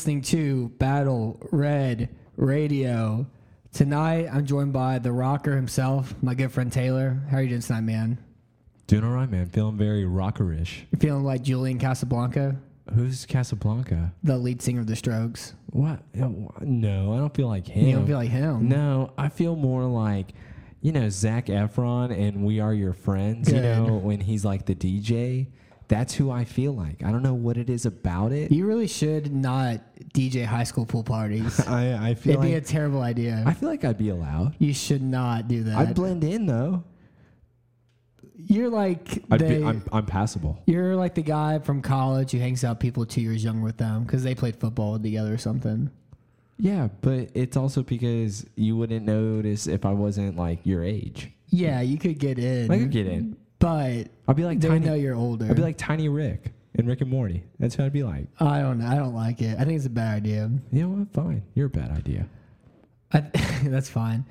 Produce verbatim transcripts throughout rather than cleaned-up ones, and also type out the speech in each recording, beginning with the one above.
listening to Battle Red Radio. Tonight, I'm joined by the rocker himself, my good friend Taylor. How are you doing tonight, man? Doing all right, man. Feeling very rockerish. You feeling like Julian Casablanca? Who's Casablanca? The lead singer of The Strokes. What? No, I don't feel like him. You don't feel like him? No, I feel more like, you know, Zac Efron and We Are Your Friends, Good. you know, when he's like the D J. That's who I feel like. I don't know what it is about it. You really should not D J high school pool parties. I, I feel It'd like, be a terrible idea. I feel like I'd be allowed. You should not do that. I'd blend in, though. You're like I'd they, be, I'm, I'm passable. You're like the guy from college who hangs out with people two years younger with them because they played football together or something. Yeah, but it's also because you wouldn't notice if I wasn't like your age. Yeah, you could get in. I could get in. But I'd be like they Tiny. know you're older. I'd be like Tiny Rick in Rick and Morty. That's what I'd be like. I don't know. I don't like it. I think it's a bad idea. You know what? Fine. You're a bad idea. I, that's fine.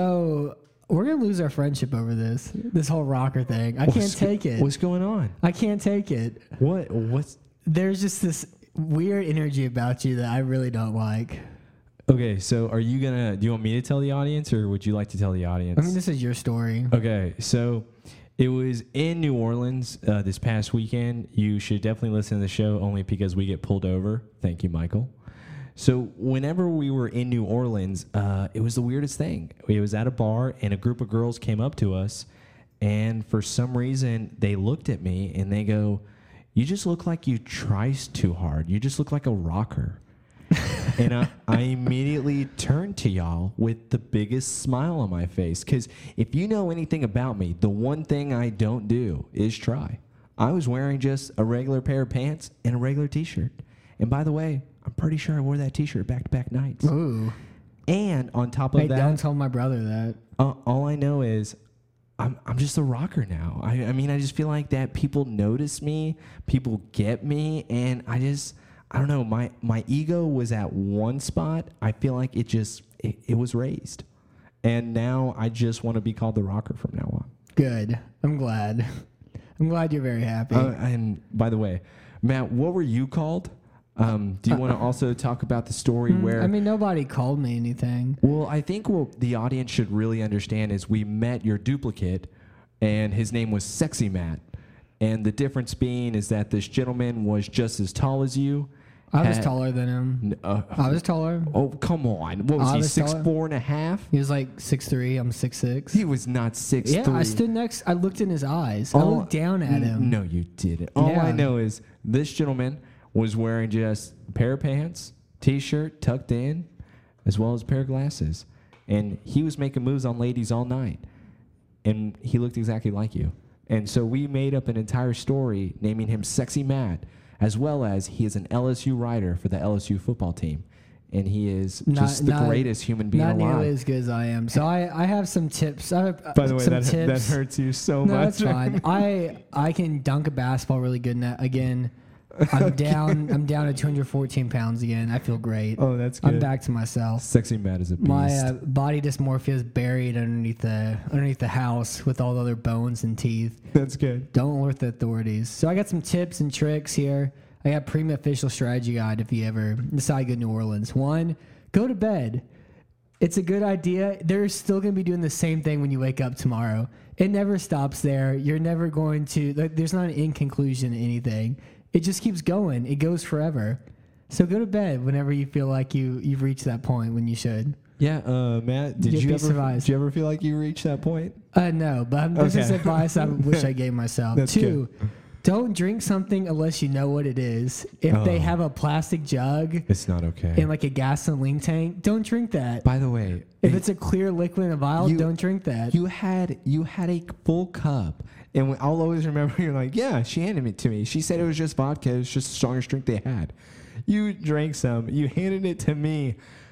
So we're gonna lose our friendship over this. This whole rocker thing. I What's can't take go- it. What's going on? I can't take it. What? What's? There's just this weird energy about you that I really don't like. Okay, so are you gonna? Do you want me to tell the audience, or would you like to tell the audience? I mean, this is your story. Okay, so it was in New Orleans uh, this past weekend. You should definitely listen to the show only because we get pulled over. Thank you, Michael. So whenever we were in New Orleans, uh, it was the weirdest thing. It was at a bar, and a group of girls came up to us, and for some reason, they looked at me, and they go, "You just look like you tries too hard. You just look like a rocker." And I, I immediately turned to y'all with the biggest smile on my face. Because if you know anything about me, the one thing I don't do is try. I was wearing just a regular pair of pants and a regular T-shirt. And by the way, I'm pretty sure I wore that T-shirt back-to-back nights. Ooh. And on top of Hey, that, don't tell my brother that. uh, all I know is I'm I'm just a rocker now. I, I mean, I just feel like that people notice me, people get me, and I just... I don't know, my, my ego was at one spot. I feel like it just, it, it was raised. And now I just want to be called the rocker from now on. Good. I'm glad. I'm glad you're very happy. Uh, and by the way, Matt, what were you called? Um, do you want to also talk about the story Mm, where... I mean, nobody called me anything. Well, I think what the audience should really understand is we met your duplicate, and his name was Sexy Matt. And the difference being is that this gentleman was just as tall as you. I was had- taller than him. Uh, I was taller. Oh, come on. What was I he, was six taller. four and a half? He was like six three. I'm six six. He was not six Yeah, three. I stood next. I looked in his eyes. I All- looked down at him. No, you didn't. All Yeah. I know is this gentleman was wearing just a pair of pants, T-shirt tucked in, as well as a pair of glasses. And he was making moves on ladies all night. And he looked exactly like you. And so we made up an entire story naming him Sexy Matt, as well as he is an L S U writer for the L S U football team. And he is Not- just the not- greatest human being Not alive. nearly as good as I am. So I, I have some tips. I have, uh, By the way, some that, that tips. hurts you so No, much. that's fine. I I can dunk a basketball really good. Now. Again, I'm down. I'm down to two hundred fourteen pounds again. I feel great. Oh, that's good. I'm back to myself. Sexy Matt is a beast. My uh, body dysmorphia is buried underneath the underneath the house with all the other bones and teeth. That's good. Don't alert the authorities. So I got some tips and tricks here. I got Prima official strategy guide if you ever decide to go to New Orleans. One, go to bed. It's a good idea. They're still going to be doing the same thing when you wake up tomorrow. It never stops there. You're never going to, like, there's not an end conclusion to anything. It just keeps going. It goes forever. So go to bed whenever you feel like you, you've reached that point when you should. Yeah, uh, Matt, did You'd you be ever surprised. did you ever feel like you reached that point? Uh, no, but um, this is Okay. advice I wish I gave myself. That's Two, don't drink something unless you know what it is. If they Oh. have a plastic jug It's not okay. in like a gasoline tank, don't drink that. By the way, If it's a clear liquid in a vial, You- don't drink that. you had you had a full cup, and when- I'll always remember you're like, yeah, she handed it to me. She said it was just vodka. It was just the strongest drink they had. You drank some. You handed it to me.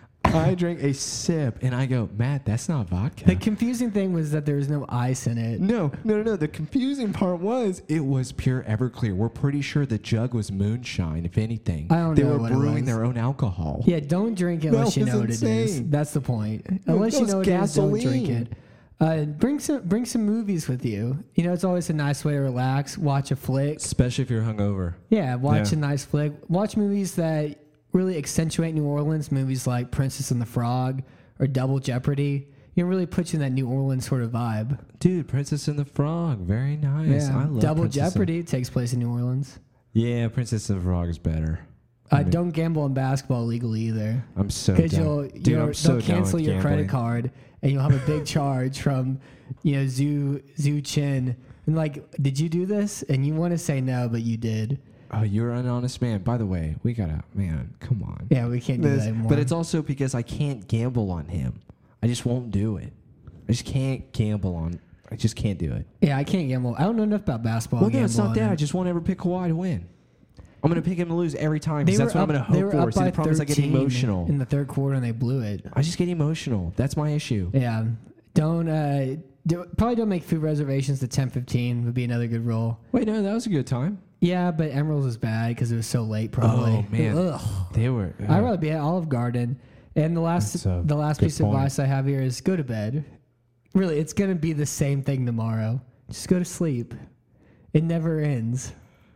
I drank a sip, and I go, Matt, that's not vodka. The confusing thing was that there was no ice in it. No, no, no, no. The confusing part was it was pure Everclear. We're pretty sure the jug was moonshine, if anything. I don't they know were what it you was. their own alcohol. Yeah, don't drink it That unless you was know what it is. insane. That's the point. No, Unless that you was know what it is, don't drink gasoline. it. Uh, bring some bring some movies with you. You know, it's always a nice way to relax. Watch a flick. Especially if you're hungover. Yeah, watch Yeah. a nice flick. Watch movies that really accentuate New Orleans, movies like Princess and the Frog or Double Jeopardy, you know, really put you in that New Orleans sort of vibe. Dude, Princess and the Frog, very nice. Yeah. I love Double Princess Jeopardy takes place in New Orleans. And, yeah, Princess and the Frog is better. Uh, I mean, don't gamble on basketball legally either. I'm so Because down. you'll, Dude, you'll I'm so they'll down cancel with your credit gambling. card and you'll have a big charge from, you know, Zhu Zhu Chin. And like, did you do this? And you want to say no, but you did. Oh, you're an honest man. By the way, we gotta, man, come on. Yeah, we can't do This- that anymore. But it's also because I can't gamble on him. I just won't do it. I just can't gamble on. I just can't do it. yeah, I can't gamble. I don't know enough about basketball. Well, to no, it's gamble not on that. it. I just won't ever pick Kawhi to win. I'm gonna pick him to lose every time They because that's were what I'm up- gonna they hope were for. up See, by the problem is I get thirteen emotional. in the third quarter and they blew it. I just get emotional. That's my issue. Yeah, don't uh, do, probably don't make food reservations to ten fifteen would be another good rule. Wait, no, that was a good time. Yeah, but Emerald's was bad because it was so late. Probably. Oh, man. Ugh. They were. I'd rather be at Olive Garden. And the last That's a the last good piece of point. advice I have here is go to bed. Really, it's gonna be the same thing tomorrow. Just go to sleep. It never ends.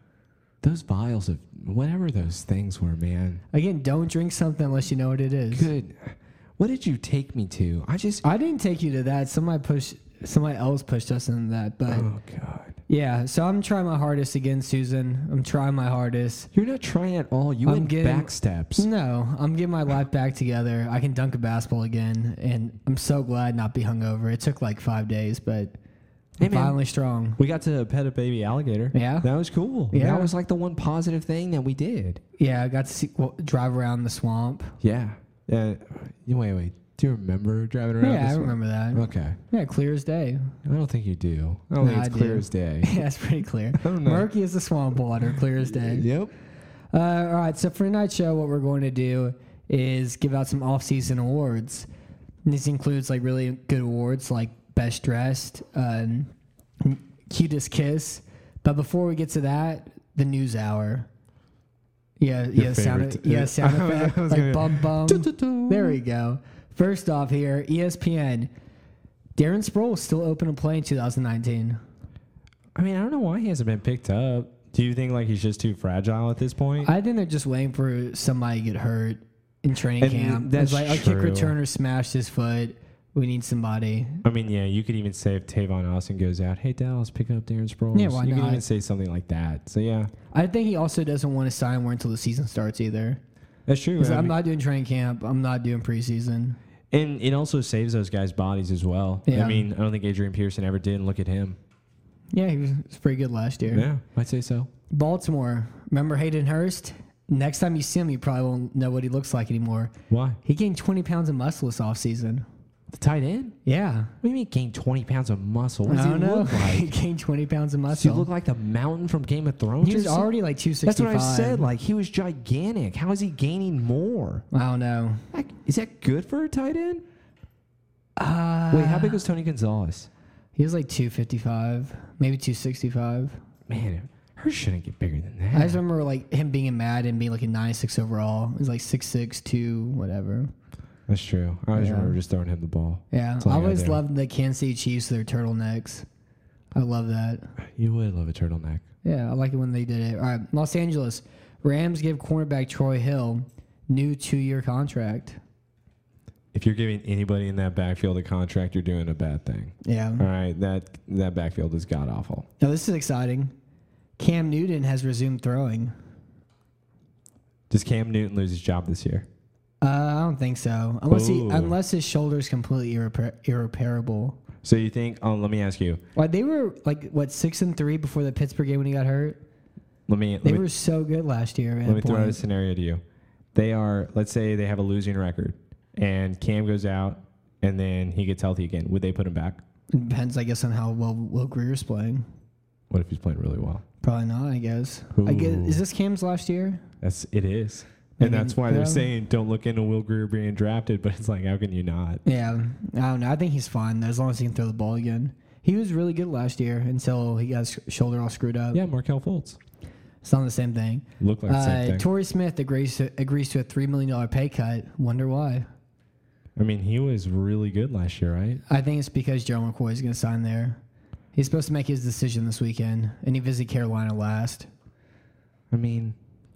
Those vials of whatever those things were, man. Again, don't drink something unless you know what it is. Good. What did you take me to? I just. I didn't take you to that. Somebody pushed. Somebody else pushed us into that. But Oh God. yeah, so I'm trying my hardest again, Susan. I'm trying my hardest. You're not trying at all. You I'm went getting- back steps. No, I'm getting my life back together. I can dunk a basketball again, and I'm so glad not be hungover. It took like five days, but Hey, I'm man. finally strong. We got to pet a baby alligator. Yeah. That was cool. Yeah. That was like the one positive thing that we did. Yeah, I got to see, well, drive around the swamp. Yeah. Uh, you- wait, wait. Do you remember driving around? Yeah, this I one? remember that. Okay. Yeah, clear as day. I don't think you do. I don't No, think it's I clear do. as day. Yeah, it's pretty clear. I don't know. Murky as the swamp water, clear as day. Yep. Uh, all right, so for tonight's show, what we're going to do is give out some off-season awards. And this includes like really good awards like Best Dressed, um, Cutest Kiss. But before we get to that, the news hour. Yeah, Your yeah, sound, favorite. yeah, sound effect, I was like gonna- bum bum. Du-du-du. There we go. First off here, E S P N. Darren Sproul is still open to play in two thousand nineteen. I mean, I don't know why he hasn't been picked up. Do you think like he's just too fragile at this point? I think they're just waiting for somebody to get hurt in training And camp. that's It's like a true. kick returner smashed his foot. We need somebody. I mean, yeah, you could even say if Tavon Austin goes out, hey Dallas, pick up Darren Sproles. Yeah, why you not? could even say something like that. So yeah, I think he also doesn't want to sign more until the season starts either. that's true. 'Cause I I'm mean- not doing training camp. I'm not doing preseason. and it also saves those guys' bodies as well. Yeah. I mean, I don't think Adrian Pearson ever did. And look at him. Yeah, he was, he was pretty good last year. Yeah, I'd say so. Baltimore. Remember Hayden Hurst? Next time you see him, you probably won't know what he looks like anymore. Why? He gained twenty pounds of muscle this offseason. The tight end? Yeah. What do you mean gain twenty pounds of muscle? What does I he don't know. look he like? gained twenty pounds of Does muscle. he look like the mountain from Game of Thrones? he or was something? already like two That's sixty-five. what I said. Like he was gigantic. How is he gaining more? I don't know. Like, is that good for a tight end? Uh, Wait, how big was Tony Gonzalez? He was like two fifty-five, maybe two sixty-five. Man, Hurst shouldn't get bigger than that. I just remember like him being in Madden being like a ninety-six overall. It was like six six, two, whatever. That's true. I always Yeah. remember just throwing him the ball. Yeah. That's all I I got always there. loved the Kansas City Chiefs with their turtlenecks. I love that. You would love a turtleneck. Yeah, I like it when they did it. All right, Los Angeles. Rams give cornerback Troy Hill new two-year contract. If you're giving anybody in that backfield a contract, you're doing a bad thing. Yeah. All right, that that backfield is god awful. Now this is exciting. Cam Newton has resumed throwing. Does Cam Newton lose his job this year? Uh, I don't think so. Unless he, Ooh. unless his shoulder is completely irrepa- irreparable. So you think? Oh, let me ask you. Like they were like what six and three before the Pittsburgh game when he got hurt. Let me. Let They me, were so good last year. at let me that throw out a point. scenario to you. They are. Let's say they have a losing record, and Cam goes out, and then he gets healthy again. Would they put him back? It depends, I guess, on how well Will Greer's playing. What if he's playing really well? Probably not. I guess. I guess Ooh. is this Cam's last year? That's it is, I and mean, that's why they're yeah. saying don't look into Will Greer being drafted. But it's like, how can you not? Yeah, I don't know. I think he's fine as long as he can throw the ball again. He was really good last year until he got his shoulder all screwed up. Yeah, Markel Fultz It's not the same thing. look like the same Uh, thing. Torrey Smith agrees to agrees to a three million dollar pay cut. Wonder why? I mean, he was really good last year, right? I think it's because Joe McCoy is going to sign there. He's supposed to make his decision this weekend, and he visited Carolina last. I mean,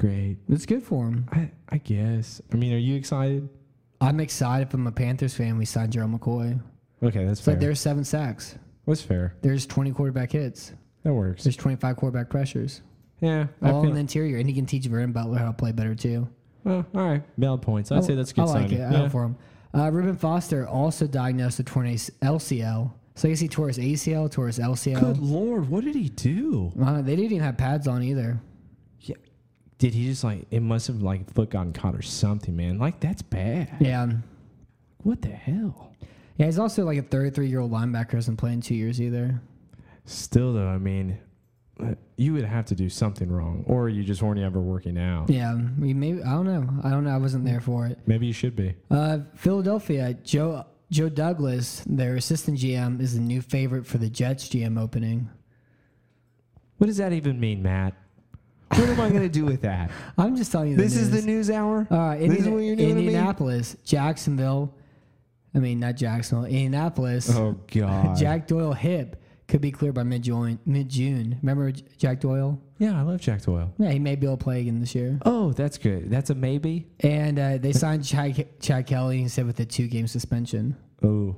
great. It's good for him. I, I guess. I mean, are you excited? I'm excited if I'm a Panthers fan. We signed Gerald McCoy. Okay, that's It's fair. like there's seven sacks. That's fair. There's twenty quarterback hits. That works. There's twenty-five quarterback pressures. Yeah. I All feel, in the interior. And he can teach Vernon Butler how to play better, too. well, all right. Valid points. I'd I- say that's a good I like signing. it. I Yeah. hope for him. Uh, Reuben Foster also diagnosed with torn L C L. So I guess he tore his A C L, tore his L C L. Good Lord. What did he do? Uh, they didn't even have pads on either. Yeah. Did he just like, it must have like foot gotten caught or something, man. Like, that's bad. Yeah. What the hell? Yeah, he's also like a thirty-three-year-old linebacker. Hasn't played in two years either. Still, though, I mean, uh, you would have to do something wrong, or you just weren't ever working out. Yeah, we maybe I don't know. I don't know. I wasn't there for it. Maybe you should be. Uh, Philadelphia, Joe Joe Douglas, their assistant G M, is the new favorite for the Jets G M opening. What does that even mean, Matt? What am I going to do with that? I'm just telling you. The This news. is the news hour? All right, This is Indiana- what you're doing to me? Indianapolis, Jacksonville. I mean, not Jacksonville. Indianapolis. Oh, God. Jack Doyle hip could be cleared by mid June. Mid June. Remember J- Jack Doyle? Yeah, I love Jack Doyle. Yeah, he may be able to play again this year. Oh, that's good. That's a maybe? And uh, they signed Chad, Chad Kelly instead with a two-game suspension. Oh.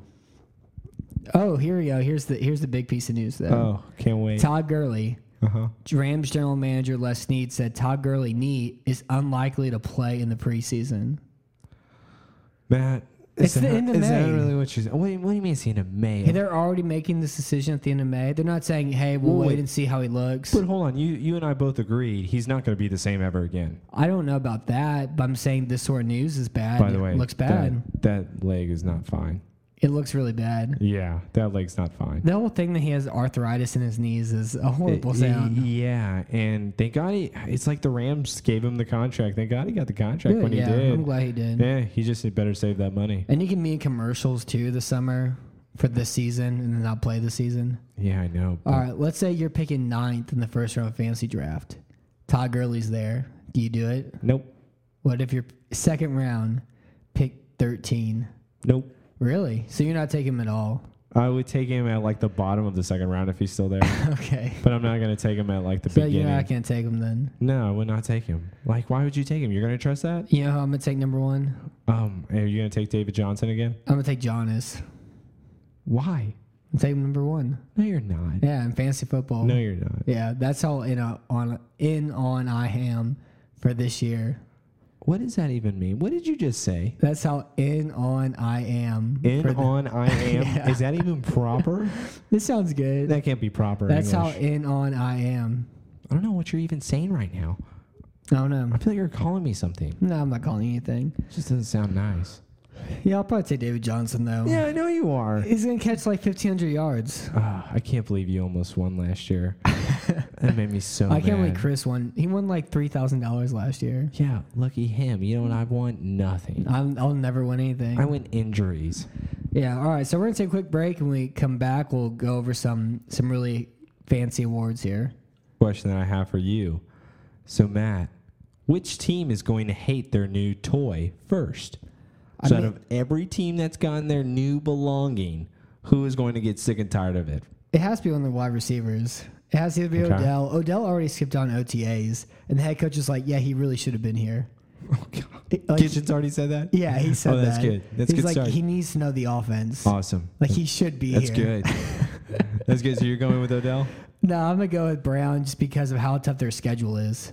Oh, here we go. Here's the here's the big piece of news though. Oh, can't wait. Todd Gurley, Uh-huh. Rams general manager Les Snead said Todd Gurley knee is unlikely to play in the preseason. Matt, It's is the that- end of is that May. really what she's... What do you, what do you mean it's the end of May? Hey, they're already making this decision at the end of May. They're not saying, "Hey, we'll Well, wait wait. and see how he looks." But hold on. You you and I both agreed he's not going to be the same ever again. I don't know about that, but I'm saying this sort of news is bad. By the way, it looks bad. That, that leg is not fine. It looks really bad. Yeah, that leg's not fine. The whole thing that he has arthritis in his knees is a horrible It- sound. Yeah, and thank God he, it's like the Rams gave him the contract. Thank God he got the contract Good, when he yeah, did. I'm glad he did. Yeah, he just had better save that money. And he can be in commercials too this summer for this season and then not play the season. Yeah, I know. All right, let's say you're picking ninth in the first round of fantasy draft. Todd Gurley's there. Do you do it? Nope. What if your second round pick thirteen? Nope. Really? So you're not taking him at all? I would take him at like the bottom of the second round if he's still there. Okay. But I'm not going to take him at like the So beginning. you're not going to take him then? No, I would not take him. Like, why would you take him? You're going to trust that? You know who I'm going to take number one? Um, are you going to take David Johnson again? I'm going to take Giannis. Why? I'm taking number one. No, you're not. Yeah, in fantasy football. No, you're not. Yeah, that's how in, a, on, in on I am for this year. What does that even mean? What did you just say? That's how in on I am. In for the- on I am. Yeah. Is that even proper? This sounds good. That can't be proper. That's English. how in on I am. I don't know what you're even saying right now. I don't know. I feel like you're calling me something. No, I'm not calling you anything. It just doesn't sound nice. Yeah, I'll probably take David Johnson though. Yeah, I know you are. He's gonna catch like fifteen hundred yards. Ah, I can't believe you almost won last year. That made me so I can't mad. believe Chris won. He won like three thousand dollars last year. Yeah, lucky him. You know what I won? Nothing. I'm, I'll never win anything. I win injuries. Yeah. All right. So we're gonna take a quick break, and when we come back, we'll go over some some really fancy awards here. Question that I have for you. So, Matt, which team is going to hate their new toy first? I So, out mean- of every team that's gotten their new belonging, who is going to get sick and tired of it? It has to be one of the wide receivers. It has to be Okay. Odell. Odell already skipped on O T As, and the head coach is like, "Yeah, he really should have been here." Oh, God. Like, Kitchens already said that? Yeah, he said Oh, that's that. good. That's He's good like, start. he needs to know the offense. Awesome. Like he should be That's here. good. That's good. So, you're going with Odell? No, I'm gonna go with Brown just because of how tough their schedule is.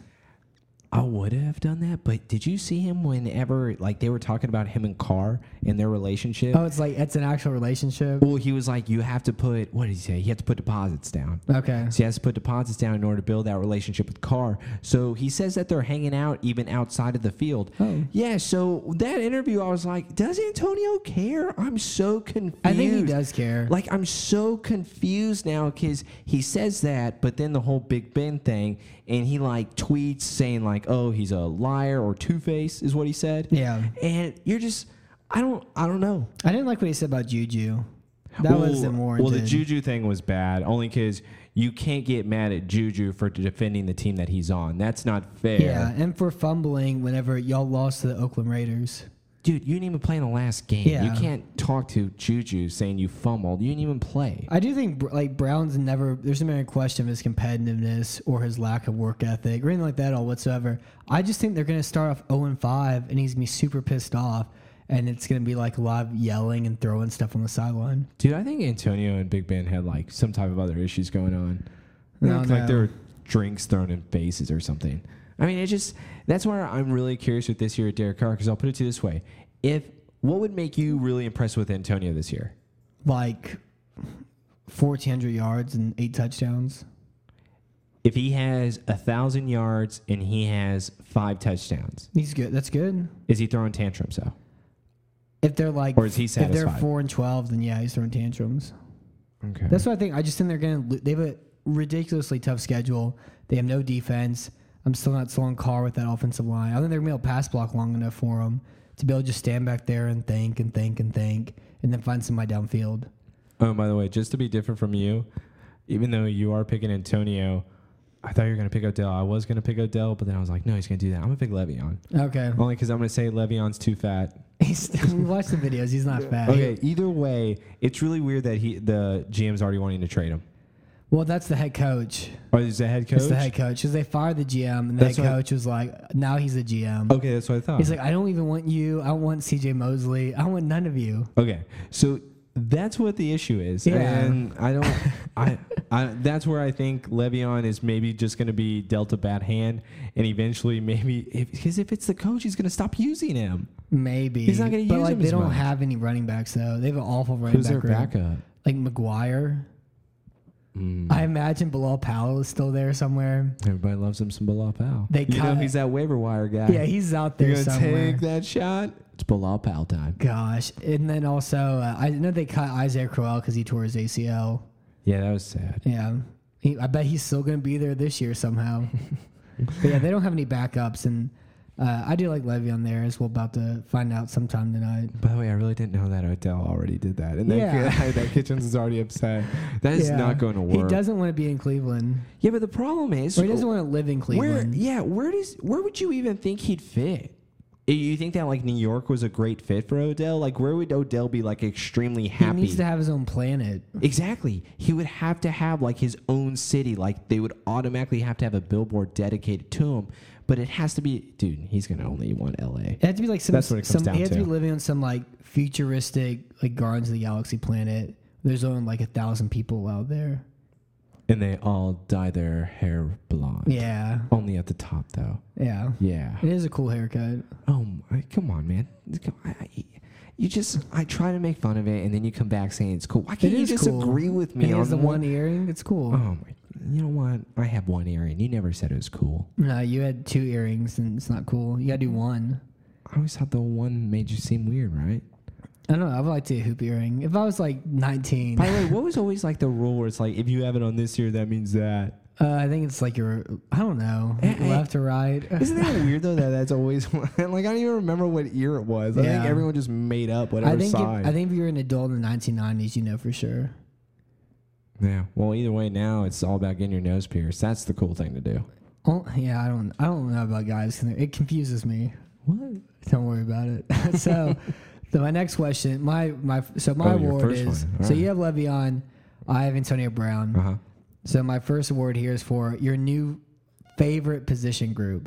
I would have done that, but did you see him whenever, like, they were talking about him and Carr and their relationship? Oh, it's like it's an actual relationship. Well, he was like, you have to put, what did he say? He had to put deposits down. Okay. So he has to put deposits down in order to build that relationship with Carr. So he says that they're hanging out even outside of the field. Oh. Yeah, so that interview, I was like, does Antonio care? I'm so confused. I think he does care. Like, I'm so confused now because he says that, but then the whole Big Ben thing, and he, like, tweets saying, like, oh, he's a liar or Two-Face is what he said. Yeah. And you're just, I don't, I don't know. I didn't like what he said about Juju. That well, wasn't warranted. Well, the Juju thing was bad, only because you can't get mad at Juju for defending the team that he's on. That's not fair. Yeah, and for fumbling whenever y'all lost to the Oakland Raiders. dude, you didn't even play in the last game. Yeah. You can't talk to Juju saying you fumbled. You didn't even play. I do think like Brown's never. There's never a question of his competitiveness or his lack of work ethic or anything like that, all whatsoever. I just think they're going to start off zero and five, and he's gonna be super pissed off, and it's going to be like a lot of yelling and throwing stuff on the sideline. Dude, I think Antonio and Big Ben had like some type of other issues going on. No, like, no. like there were drinks thrown in faces or something. I mean, it just that's why I'm really curious with this year at Derek Carr, because I'll put it to you this way: if what would make you really impressed with Antonio this year? Like fourteen hundred yards and eight touchdowns. If he has a thousand yards and he has five touchdowns, He's good. That's good. is he throwing tantrums though? If they're like, Or is he if they're satisfied? four and twelve, then yeah, he's throwing tantrums. Okay. That's what I think. I just think they're gonna. lo- They have a ridiculously tough schedule. They have no defense. I'm still not sold on Carr with that offensive line. I think they're gonna be able to pass block long enough for him to be able to just stand back there and think and think and think, and then find somebody downfield. Oh, by the way, just to be different from you, even though you are picking Antonio, I thought you were going to pick Odell. I was going to pick Odell, but then I was like, no, he's going to do that. I'm going to pick Le'Veon. Okay. Only because I'm going to say Le'Veon's too fat. He's, we watched the videos. He's not fat. Okay, either way, it's really weird that he the G M's already wanting to trade him. Well, that's the head coach. Or is the head coach? It's the head coach because they fired the G M, and the That's head what- coach was like, now he's the G M. Okay, that's what I thought. He's like, I don't even want you. I don't want C J Mosley. I don't want none of you. Okay, so that's what the issue is, Yeah. and I don't. I, I that's where I think Le'Veon is maybe just going to be dealt a bad hand, and eventually maybe because if, if it's the coach, he's going to stop using him. Maybe He's not gonna but use like him they as don't much. have any running backs though. They have an awful running Who's their back room. backup? Like McGuire. Mm. I imagine Bilal Powell is still there somewhere. Everybody loves him some Bilal Powell. They you know cut- he's that waiver wire guy. Yeah, he's out there You're gonna somewhere. take that shot. It's Bilal Powell time. Gosh, and then also uh, I know they cut Isaiah Crowell because he tore his A C L. Yeah, that was sad. Yeah, he, I bet he's still going to be there this year somehow. But yeah, they don't have any backups, and uh, I do like Le'Veon there, as we're about to find out sometime tonight. By the way, I really didn't know that Odell already did that, and Yeah. that, that Kitchens is already upset. That is Yeah. not going to He work. doesn't want to be in Cleveland, Yeah, but the problem is, or he doesn't want to live in where? Cleveland. Yeah, where does where would you even think he'd fit? You think that like New York was a great fit for Odell? Like, where would Odell be like extremely He happy? needs to have his own planet. Exactly. He would have to have like his own city. Like they would automatically have to have a billboard dedicated to him. But it has to be, dude. He's gonna only want L A. It had to be like some. That's what it comes some down he had to. to. be living on some like futuristic, like Guardians of the Galaxy planet. There's only like a thousand people out there. And they all dye their hair blonde. Yeah, Only at the top though. yeah. Yeah. It is a cool haircut. Oh my! Come on, man. Come- I- I- You just I try to make fun of it, and then you come back saying it's cool. Why can't It you is just cool. agree with me And he on has the one? one earring. It's cool. Oh my! You know what? I have one earring. You never said it was cool. No, you had two earrings, and it's not cool. You gotta do one. I always thought the one made you seem weird, right? I don't know. I would like to get a hoop earring. If I was like nineteen, By the way, what was always like the rule where it's like if you have it on this ear, that means that. uh, I think it's like your. I don't know, Eh, eh. left or right. Isn't that weird though? That that's always like I don't even remember what ear it was. I think Yeah. everyone just made up whatever I think. If, side. I think if you're an adult in the nineteen nineties, you know for sure. Yeah. Well, either way, now it's all about getting your nose pierced. That's the cool thing to do. Oh, yeah, I don't. I don't know about guys. It confuses me. What? Don't worry about it. so, so my next question, my my so my Oh, your award first is one. All so right. you have Le'Veon, I have Antonio Brown. Uh huh. So my first award here is for your new favorite position group.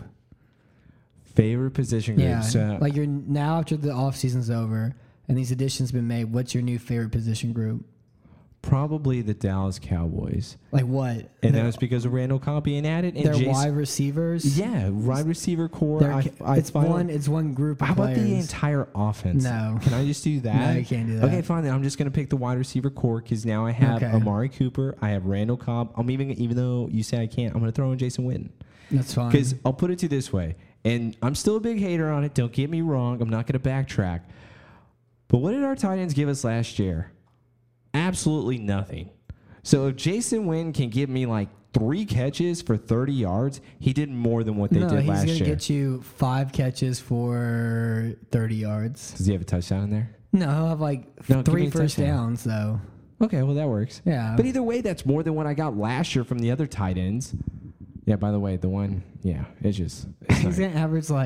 Favorite position group. Yeah, So, like you're now after the off season's over and these additions been made. What's your new favorite position group? probably the Dallas Cowboys, Like what? and Their- that was because of Randall Cobb being added and their Jason. wide receivers. Yeah, wide receiver core. Their I, ca- I it's finally- one. It's one group. Of How about the players. entire offense? No. Can I just do that? No, you can't do that. Okay, fine. Then I'm just gonna pick the wide receiver core because now I have Okay. Amari Cooper. I have Randall Cobb. I'm even even though you say I can't, I'm gonna throw in Jason Witten That's fine. because I'll put it to you this way, and I'm still a big hater on it. Don't get me wrong. I'm not gonna backtrack. But what did our tight ends give us last year? Absolutely nothing. So if Jason Witten can give me like three catches for thirty yards, he did more than what they no, did he's last gonna year. get you five catches for thirty yards. Does he have a touchdown in there? No, he'll have like No, give me three a first touchdown. downs though. Okay, well that works. Yeah. But either way, that's more than what I got last year from the other tight ends. Yeah, by the way, the one, yeah, it's just. It's He's not- gonna average like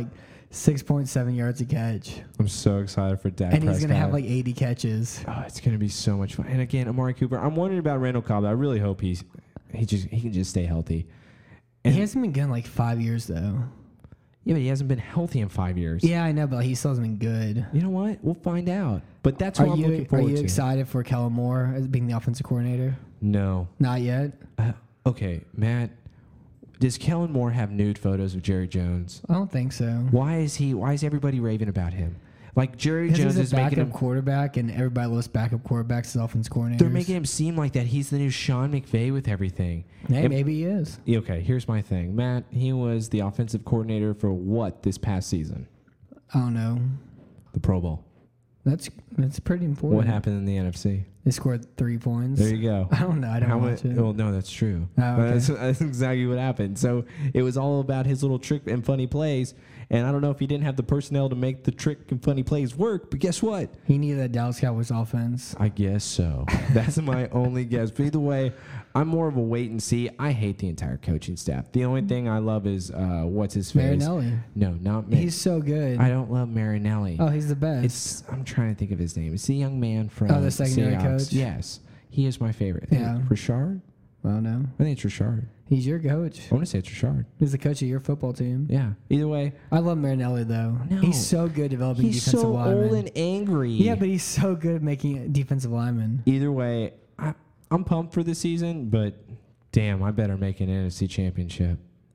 six point seven yards a catch. I'm so excited for Dak And Prescott. he's going to have like eighty catches. Oh, it's going to be so much fun. And again, Amari Cooper. I'm wondering about Randall Cobb. I really hope he's he just he can just stay healthy. And He hasn't been good in like five years, though. yeah, but he hasn't been healthy in five years. Yeah, I know, but he still hasn't been good. You know what? We'll find out. But that's Are what I'm you looking are forward you to. excited for Kellen Moore as being the offensive coordinator? No. Not yet. Uh, okay, Matt. Does Kellen Moore have nude photos of Jerry Jones? I don't think so. Why is he? Why is everybody raving about him? Like Jerry Because Jones he's is a making backup him. quarterback, and everybody loves backup quarterbacks as offensive coordinators. They're making him seem like that he's the new Sean McVay with everything. Hey, If- maybe he is. Okay, here's my thing, Matt. He was the offensive coordinator for what this past season? I don't know. The Pro Bowl. That's that's pretty important. What happened in the N F C? They scored three points. There you go. I don't know. I don't How watch much? it. Well, no, that's true. Oh, okay. that's, that's exactly what happened. So it was all about his little trick and funny plays. And I don't know if he didn't have the personnel to make the trick and funny plays work, but guess what? He needed that Dallas Cowboys offense. I guess so. That's my only guess. But either way, I'm more of a wait and see. I hate the entire coaching staff. The only thing I love is uh, what's his face? Marinelli. No, not me. He's so good. I don't love Marinelli. Oh, he's the best. It's I'm trying to think of his name. It's the young man from Oh, the secondary Seahawks. coach? Yes, he is my favorite. I think Yeah. Richard. I don't know. I think it's Richard. He's your coach. I want to say it's Richard. He's the coach of your football team. Yeah. Either way, I love Marinelli though. No. He's so good developing he's defensive so linemen. old and angry. Yeah, but he's so good at making defensive linemen. Either way, I, I'm pumped for this season, but damn, I better make an N F C championship.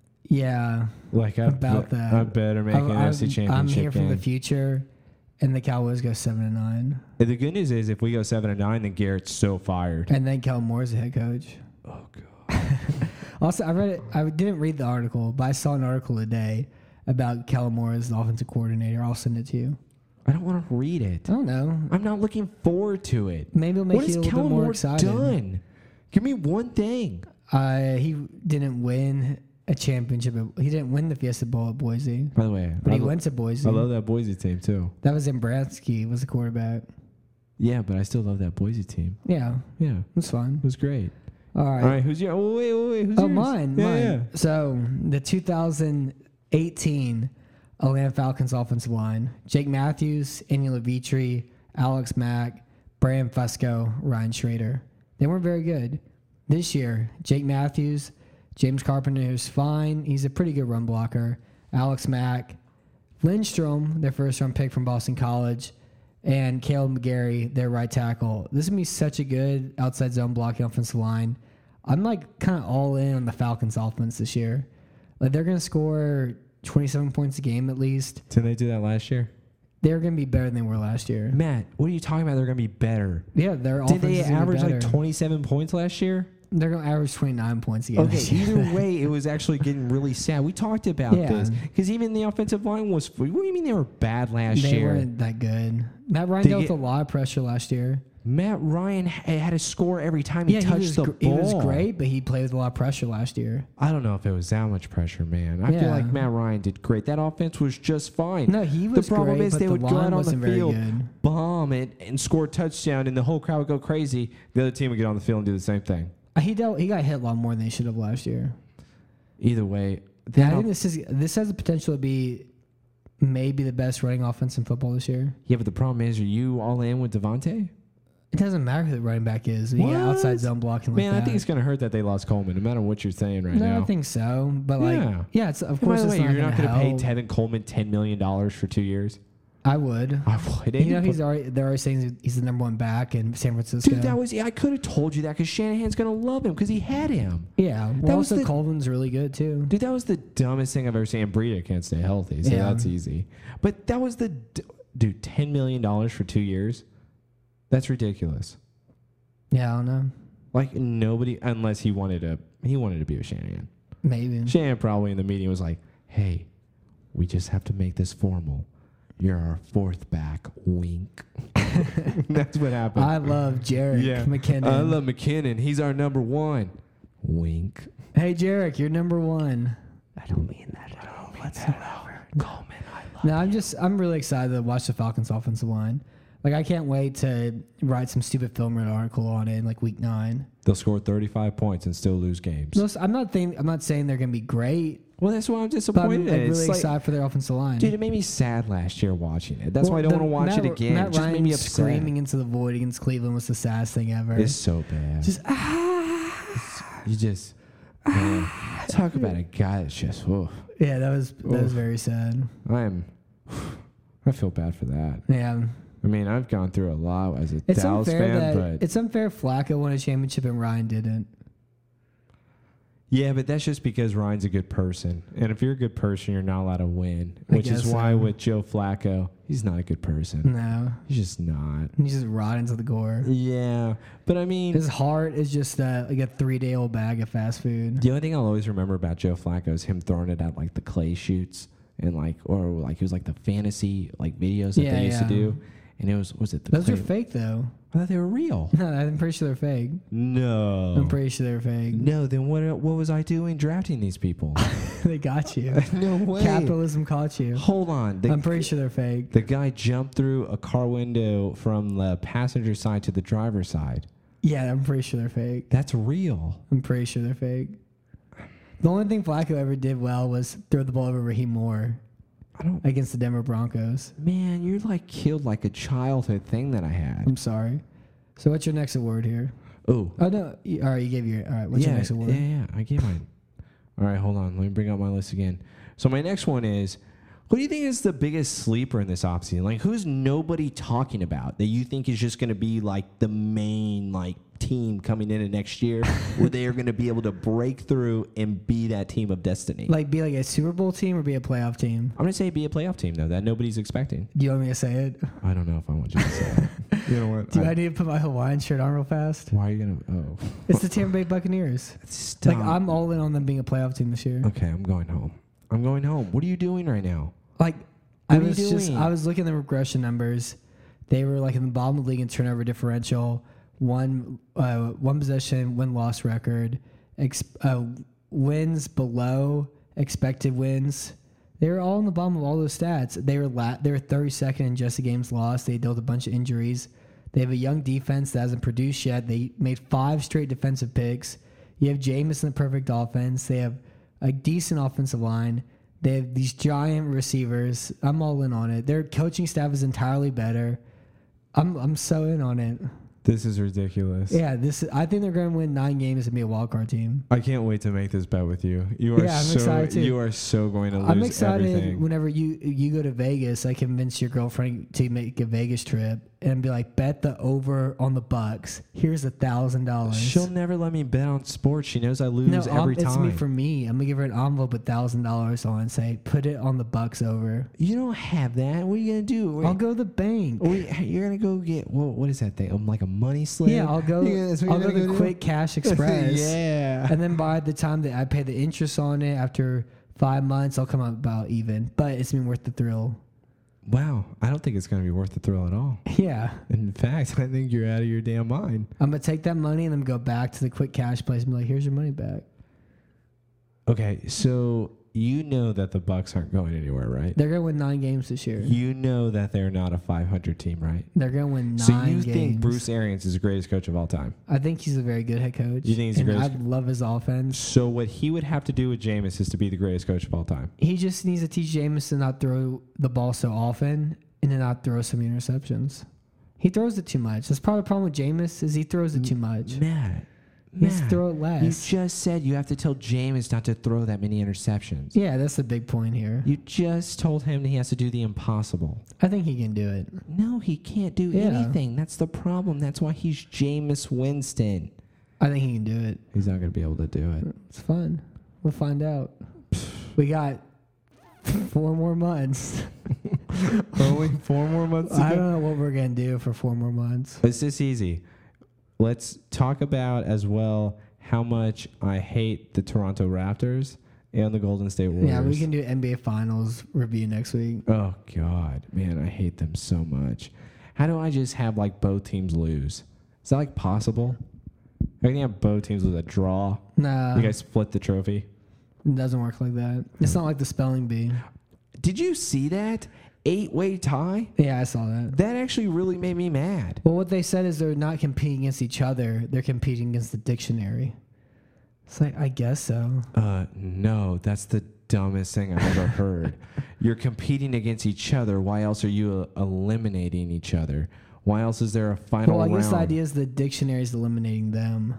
Yeah, Like I about be- that. I better make I'm, an N F C I'm- championship I'm here game. for the future, and the Cowboys go seven and nine, And the good news is, if we go seven and nine, then Garrett's so fired. and then Kellen Moore's the head coach. Oh god. Also, I read it. I didn't read the article, but I saw an article today about Kellen Moore as the offensive coordinator. I'll send it to you. I don't want to read it. I don't know. I'm not looking forward to it. Maybe it'll make What you has a little Kellen bit more Moore excited. done? Give me one thing. Uh, he didn't win a championship. at- He didn't win the Fiesta Bowl at Boise, By the way, but I he lo- went to Boise. I love that Boise team too. That was Zambransky was the quarterback. Yeah, but I still love that Boise team. Yeah, Yeah, it's fun. it was great. All right. All right, who's your? Oh, wait, wait, wait. Who's Oh, yours? mine, Yeah, mine. yeah. So the two thousand eighteen Atlanta Falcons offensive line: Jake Matthews, Andy Levitri, Alex Mack, Brandon Fusco, Ryan Schrader. They weren't very good. This year, Jake Matthews, James Carpenter, who's fine. He's a pretty good run blocker. Alex Mack, Lindstrom, their first round pick from Boston College, and Caleb McGarry, their right tackle. This is going to be such a good outside zone blocking offensive line. I'm like kind of all in on the Falcons offense this year. Like they're going to score twenty-seven points a game at least. Didn't they do that last year? They're going to be better than they were last year. Matt, what are you talking about? They're going to be better. Yeah, their Did offense they is gonna be average like better. twenty-seven points last year? They're going to average twenty-nine points a game. Okay, this year. either way, it was actually getting really sad. We talked about Yeah. this because even the offensive line was. What do you mean they were bad last they year? weren't that good. Matt Ryan They dealt get- with a lot of pressure last year. Matt Ryan ha- had a score every time he yeah, touched he was, the gr- ball. he was great, but he played with a lot of pressure last year. I don't know if it was that much pressure, man. I feel Yeah. like Matt Ryan did great. That offense was just fine. No, he was the problem great, is but they the would go line out on the wasn't very field, good. bomb it, and score a touchdown, and the whole crowd would go crazy. The other team would get on the field and do the same thing. Uh, He dealt. He got hit a lot more than he should have last year. Either way, Yeah, that I think off- this is this has the potential to be maybe the best running offense in football this year. yeah, but the problem is, are you all in with Devontae? It doesn't matter who the running back is. You What? got outside zone blocking like Man, that. I think it's going to hurt that they lost Coleman, no matter what you're saying right no, now. I think so. But like, Yeah. yeah, it's of And by course the it's way, not you're not going going to to pay help. Tevin Coleman ten million dollars for two years. I would. I would. You know, he's already they're already saying he's the number one back in San Francisco. Dude, that was. Yeah, I could have told you that because Shanahan's going to love him because he had him. yeah. Well, that was also the- Colvin's really good too. Dude, that was the dumbest thing I've ever seen. And Breida can't stay healthy, so Yeah. that's easy. But that was the d- dude ten million dollars for two years. That's ridiculous. Yeah, I don't know. Like nobody, unless he wanted to, he wanted to be with Shanahan. Maybe. Shanahan probably in the meeting was like, "Hey, we just have to make this formal. You're our fourth back." Wink. That's what happened. I love Jarek McKinnon. I love McKinnon. He's our number one. Wink. Hey, Jarek, you're number one. I don't mean that at all whatsoever. Coleman, I love. No, I'm just I'm really excited to watch the Falcons offensive line. Like I can't wait to write some stupid film read article on it in like week nine. They'll score thirty-five points and still lose games. No, I'm not think, I'm not saying they're gonna be great. Well, that's why I'm But I'm disappointed. like, in it. really It's like- excited for their offensive line. dude, it made me sad last year watching it. That's Well, why I don't the want to watch Matt, it again. Matt it just Ryan made me upset. screaming into the void against Cleveland was the saddest thing ever. It's so bad. Just ah. You just man, talk about a guy that's just. Oof. Yeah, that was that was Oof. very sad. I am. I feel bad for that. Yeah, I mean, I've gone through a lot as a it's Dallas unfair fan, that but it's unfair Flacco won a championship and Ryan didn't. yeah, but that's just because Ryan's a good person, and if you're a good person, you're not allowed to win. I Which is guess why so. with Joe Flacco, he's not a good person. No, He's just not. he just rot into the gore. Yeah, but I mean, His heart is just uh, like a three day old bag of fast food. the only thing I'll always remember about Joe Flacco is him throwing it at like the clay shoots and like, or like it was like the fantasy like videos that Yeah, they used yeah. to do, and it was was it the Those clay? are fake though. I thought they were real. No, I'm pretty sure they're fake. No, I'm pretty sure they're fake. no. Then what? What was I doing drafting these people? They got you. No way. Capitalism caught you. Hold on. The, I'm pretty sure they're fake. the guy jumped through a car window from the passenger side to the driver's side. Yeah, I'm pretty sure they're fake. That's real. I'm pretty sure they're fake. The only thing Flacco ever did well was throw the ball over Raheem Moore I don't. against the Denver Broncos. Man, you're like killed like a childhood thing that I had. I'm sorry. So what's your next award here? Oh. Oh no! You, all right, you gave your. All right, what's yeah, your next award? Yeah, yeah, I gave mine. All right, hold on. Let me bring up my list again. So my next one is, who do you think is the biggest sleeper in this offseason? Like, who's nobody talking about that you think is just going to be like the main like team coming into next year, where they are going to be able to break through and be that team of destiny? Like, be like a Super Bowl team or be a playoff team? I'm going to say be a playoff team though that nobody's expecting. Do you want me to say it? I don't know if I want you to say it. You know what? Do I, I- need to put my Hawaiian shirt on real fast? why are you going to? Oh, It's the Tampa Bay Buccaneers. stop. Like, I'm all in on them being a playoff team this year. okay. I'm going home. I'm going home. What are you doing right now? Like, What I are you was just doing? I was looking at the regression numbers. They were like in the bottom of the league in turnover differential, one uh, one possession win loss record, ex, uh, wins below expected wins. They were all in the bottom of all those stats. They were la- they were thirty-second in just the games lost. They dealt a bunch of injuries. They have a young defense that hasn't produced yet. They made five straight defensive picks. You have Jameis in the perfect offense. They have a decent offensive line. They have these giant receivers. I'm all in on it. Their coaching staff is entirely better. I'm I'm so in on it. This is ridiculous. Yeah, this is, I think they're going to win nine games and be a wild card team. I can't wait to make this bet with you. You are Yeah, I'm so excited too. you are so going to lose I'm excited everything. whenever you you go to Vegas. I convince your girlfriend to make a Vegas trip and be like, bet the over on the Bucks. Here's a thousand dollars. She'll never let me bet on sports. She knows I lose No, um, every it's time. me for me. I'm gonna give her an envelope with thousand dollars on and say, put it on the Bucks over. you don't have that. What are you gonna do? I'll go to the bank. Wait, you're gonna go get what? What is that thing? Um, like a money slip? Yeah, I'll go. Yeah, that's what I'll you're go to gonna the do? Quick Cash Express. yeah. And then by the time that I pay the interest on it after five months, I'll come out about even. But it's been worth the thrill. Wow, I don't think it's gonna be worth the thrill at all. Yeah. In fact, I think you're out of your damn mind. I'm gonna take that money and then go back to the Quick Cash place and be like, here's your money back. Okay, so you know that the Bucks aren't going anywhere, right? They're gonna win nine games this year. You know that they're not a five hundred team, right? They're gonna win nine So you games. think Bruce Arians is the greatest coach of all time? I think he's a very good head coach. You think he's the and greatest- I love his offense. So what he would have to do with Jameis is to be the greatest coach of all time. He just needs to teach Jameis to not throw the ball so often and to not throw so many interceptions. He throws it too much. That's probably the problem with Jameis is he throws it too much. Matt, He needs to Matt, throw it you less. just said you have to tell Jameis not to throw that many interceptions. Yeah, that's the big point here. You just told him that he has to do the impossible. I think he can do it. No, he can't do Yeah. anything. That's the problem. That's why he's Jameis Winston. I think he can do it. He's not going to be able to do it. It's fun. We'll find out. We got four more months. Only four more months I don't know what we're going to do for four more months. It's this easy. Let's talk about as well how much I hate the Toronto Raptors and the Golden State Warriors. Yeah, we can do N B A Finals review next week. Oh, God. Man, I hate them so much. How do I just have, like, both teams lose? Is that, like, possible? I can have both teams lose a draw. Nah, You guys split the trophy. it doesn't work like that. It's not like the spelling bee. Did you see that? Eight-way tie? Yeah, I saw that. That actually really made me mad. Well, what they said is they're not competing against each other. They're competing against the dictionary. It's like, I guess so. Uh, no, that's the dumbest thing I've ever heard. You're competing against each other. Why else are you uh, eliminating each other? Why else is there a final Well, I guess round? the idea is the dictionary is eliminating them.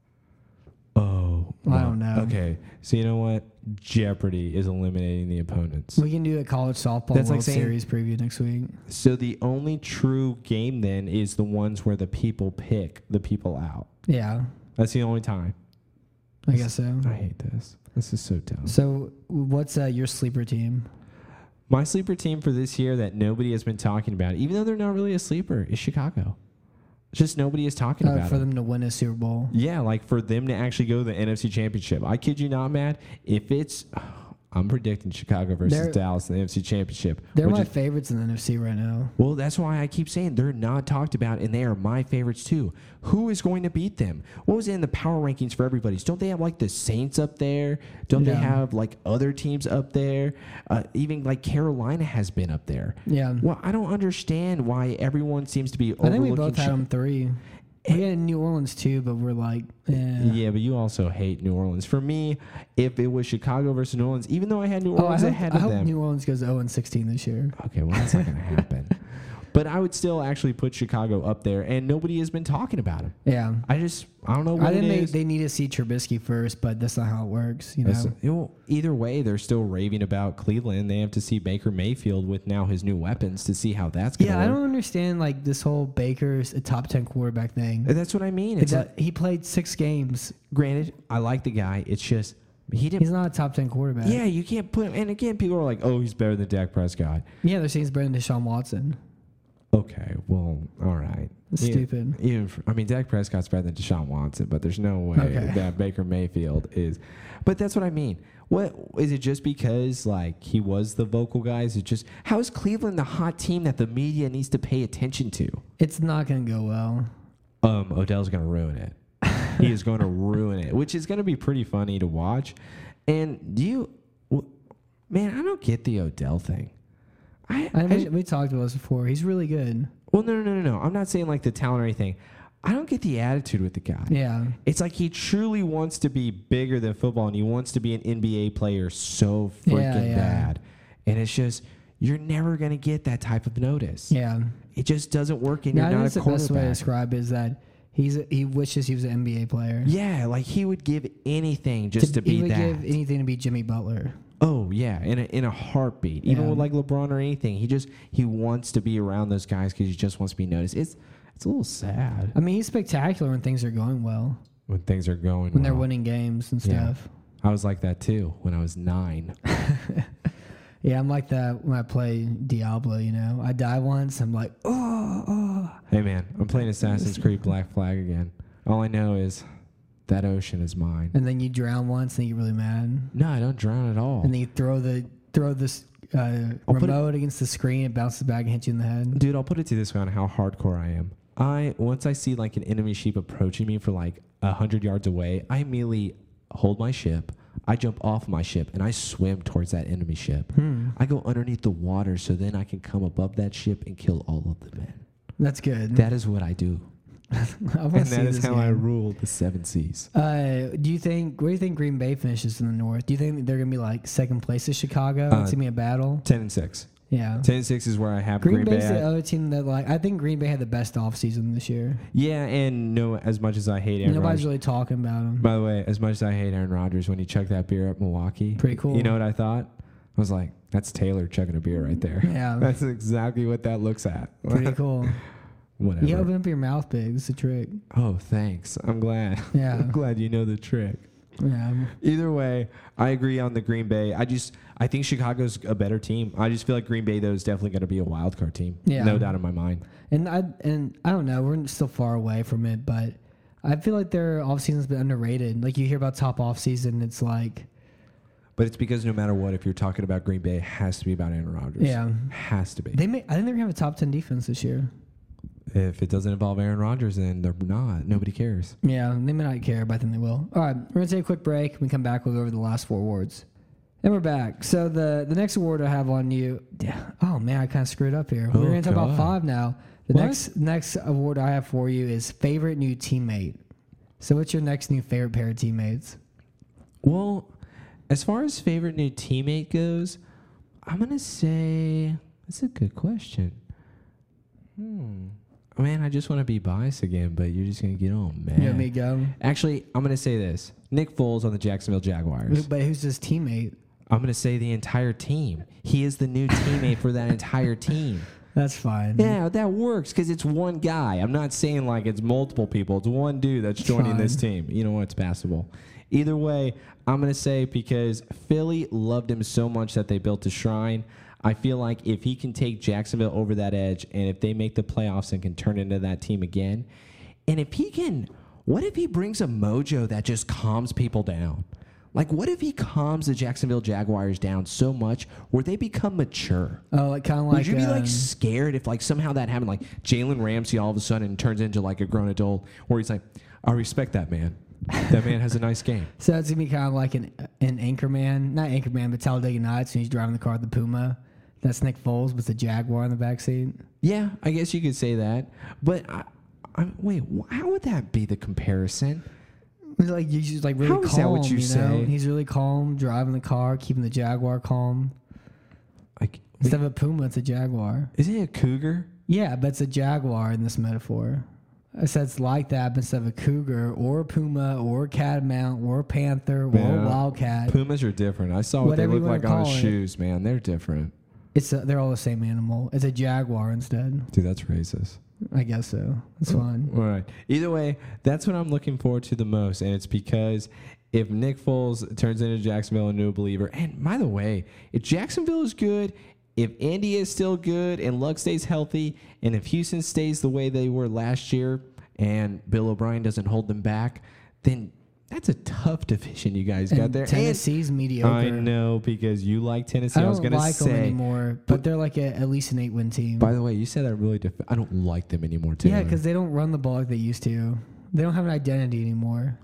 Oh, I well, don't know. Okay, so you know what? Jeopardy is eliminating the opponents. We can do a college softball That's World like saying- Series preview next week. So the only true game then is the ones where the people pick the people out. Yeah, That's the only time. I guess so. I hate this. This is so dumb. So, what's uh, your sleeper team? My sleeper team for this year that nobody has been talking about, even though they're not really a sleeper, is Chicago. Just nobody is talking Uh, about for them. them to win a Super Bowl. Yeah, like for them to actually go to the N F C Championship. I kid you not, Matt. If it's, I'm predicting Chicago versus They're- Dallas in the N F C Championship. They're which my is- favorites in the N F C right now. Well, that's why I keep saying they're not talked about, and they are my favorites too. Who is going to beat them? What was in the power rankings for everybody's? Don't they have like the Saints up there? Don't they Yeah. have like other teams up there? Uh, even like Carolina has been up there. Yeah. Well, I don't understand why everyone seems to be I think overlooking. we both had Chi- them three. We had New Orleans too, but we're like, eh. Yeah, but you also hate New Orleans. For me, if it was Chicago versus New Orleans, even though I had New Oh, I Orleans hope, ahead I of hope them. New Orleans goes zero and sixteen this year. Okay, well, that's not going to happen. But I would still actually put Chicago up there, and nobody has been talking about him. Yeah. I just, I don't know what I think it they, is. they need to see Trubisky first, but that's not how it works. You That's- know. you know, either way, they're still raving about Cleveland. They have to see Baker Mayfield with now his new weapons to see how that's going to Yeah, work. I don't understand like this whole Baker's a top ten quarterback thing. That's what I mean. It's That- like, he played six games. granted, I like the guy. It's just he didn't. He's not a top ten quarterback. Yeah, you can't put him. And again, people are like, "Oh, he's better than Dak Prescott." Yeah, they're saying he's better than Deshaun Watson. Okay, well, all right. That's Yeah, stupid. Even for, I mean, Dak Prescott's better than Deshaun Watson, but there's no way Okay. that Baker Mayfield is. But that's what I mean. What is it? Just because like he was the vocal guy? Is it just how is Cleveland the hot team that the media needs to pay attention to? It's not going to go well. Um, Odell's going to ruin it. He is going to ruin it, which is going to be pretty funny to watch. And do you, w- man? I don't get the Odell thing. I, I I mean, we talked about this before. He's really good. well, no, no, no, no, no. I'm not saying like the talent or anything. I don't get the attitude with the guy. Yeah. It's like he truly wants to be bigger than football, and he wants to be an N B A player so freaking Yeah, yeah. bad. And it's just you're never gonna get that type of notice. Yeah. It just doesn't work, and Yeah, I you're think not that's a the best way to quarterback. describe it is that he's a, he wishes he was an N B A player. Yeah, like he would give anything just to, he be would that. give anything to be Jimmy Butler. Oh yeah, in a, in a heartbeat. Even Yeah. with like LeBron or anything, he just he wants to be around those guys because he just wants to be noticed. It's it's a little sad I mean, he's spectacular when things are going well, when things are going when they're well. winning games and Yeah. stuff. I was like that too when I was nine. Yeah, I'm like that when I play Diablo, you know. I die once, I'm like, oh, oh. Hey man, I'm playing Assassin's Creed Black Flag again. All I know is that ocean is mine. And then you drown once and you get really mad. No, I don't drown at all. And then you throw the throw this uh, I'll put it- remote against the screen, it bounces back and hits you in the head. Dude, I'll put it to this way on how hardcore I am. I once I see like an enemy ship approaching me for like a hundred yards away, I immediately hold my ship. I jump off my ship and I swim towards that enemy ship. Hmm. I go underneath the water so then I can come above that ship and kill all of the men. That's good. That is what I do, I want to and see that is this how I game. rule the seven seas. Uh, do you think? Where do you think Green Bay finishes in the North? Do you think they're gonna be like second place to Chicago? Uh, it's gonna be a battle. Ten and six. Yeah. Ten and six is where I have Green, Green, Bay's Bay. the at. other team that like I think Green Bay had the best offseason this year. Yeah, and no, as much as I hate Aaron Nobody's Rodgers. really talking about him. By the way, as much as I hate Aaron Rodgers, when he chugged that beer up Milwaukee, Pretty cool. You know what I thought? I was like, that's Taylor chugging a beer right there. Yeah. That's exactly what that looks at. Pretty cool. Whatever. You open up your mouth big. It's a trick. Oh, thanks. I'm glad. Yeah. I'm glad you know the trick. Yeah. Either way, I agree on the Green Bay. I just, I think Chicago's a better team. I just feel like Green Bay, though, is definitely going to be a wild card team. Yeah. No doubt in my mind. And I and I don't know. We're still far away from it, but I feel like their offseason's been underrated. Like you hear about top offseason, it's like But it's because no matter what, if you're talking about Green Bay, it has to be about Aaron Rodgers. yeah. Has to be. They may I think they're gonna have a top ten defense this year. If it doesn't involve Aaron Rodgers, then they're not. Nobody cares. Yeah, they may not care, but I think they will. All right, we're gonna take a quick break. When we come back, we'll go over the last four awards. And we're back. So the the next award I have on you, yeah, oh man, I kind of screwed up here. Oh, we're gonna talk about God. five now. The What? next next award I have for you is favorite new teammate. So what's your next new favorite pair of teammates? Well, As far as favorite new teammate goes, I'm gonna say that's a good question. Hmm. Man, I just want to be biased again, but you're just gonna get on, man. You want me to go? Actually, I'm gonna say this: Nick Foles on the Jacksonville Jaguars. But who's his teammate? I'm gonna say the entire team. He is the new teammate for that entire team. That's fine. Yeah, that works because it's one guy. I'm not saying like it's multiple people. It's one dude that's joining Fine. this team. You know what? It's passable. Either way, I'm going to say because Philly loved him so much that they built a shrine. I feel like if he can take Jacksonville over that edge and if they make the playoffs and can turn into that team again, and if he can, what if he brings a mojo that just calms people down? Like, what if he calms the Jacksonville Jaguars down so much where they become mature? Oh, like kind of like. Would you be like um, scared if like somehow that happened? Like Jalen Ramsey all of a sudden turns into like a grown adult, where he's like, "I respect that man. That man has a nice game." So it's gonna be kind of like an an Anchorman, not Anchorman, but Talladega Nights when he's driving the car with the Puma. That's Nick Foles with the Jaguar in the backseat. Yeah, I guess you could say that. But I, I, wait, wh- how would that be the comparison? He's like he's just like really How calm. is that what you know? say? He's really calm, driving the car, keeping the Jaguar calm. Like, Instead of a Puma, it's a Jaguar. isn't it a cougar? Yeah, but it's a Jaguar in this metaphor. I said it's like that, but instead of a cougar or a Puma or a catamount or a panther or Yeah. a wildcat, Pumas are different. I saw what Whatever they you look wanna like on his call it. shoes, man. They're different. it's a, they're all the same animal. It's a Jaguar instead. Dude, that's racist. I guess so. It's fine. All right. Either way, that's what I'm looking forward to the most, and it's because if Nick Foles turns into Jacksonville a new believer, and by the way, if Jacksonville is good, if Andy is still good, and Luck stays healthy, and if Houston stays the way they were last year, and Bill O'Brien doesn't hold them back, then that's a tough division you guys got And there. Tennessee's And mediocre. I know because you like Tennessee. I I, don't was gonna like them say. anymore, but they're like a, at least an eight-win team. By the way, you said that really. Def- I don't like them anymore, too. Yeah, because they don't run the ball like they used to. They don't have an identity anymore.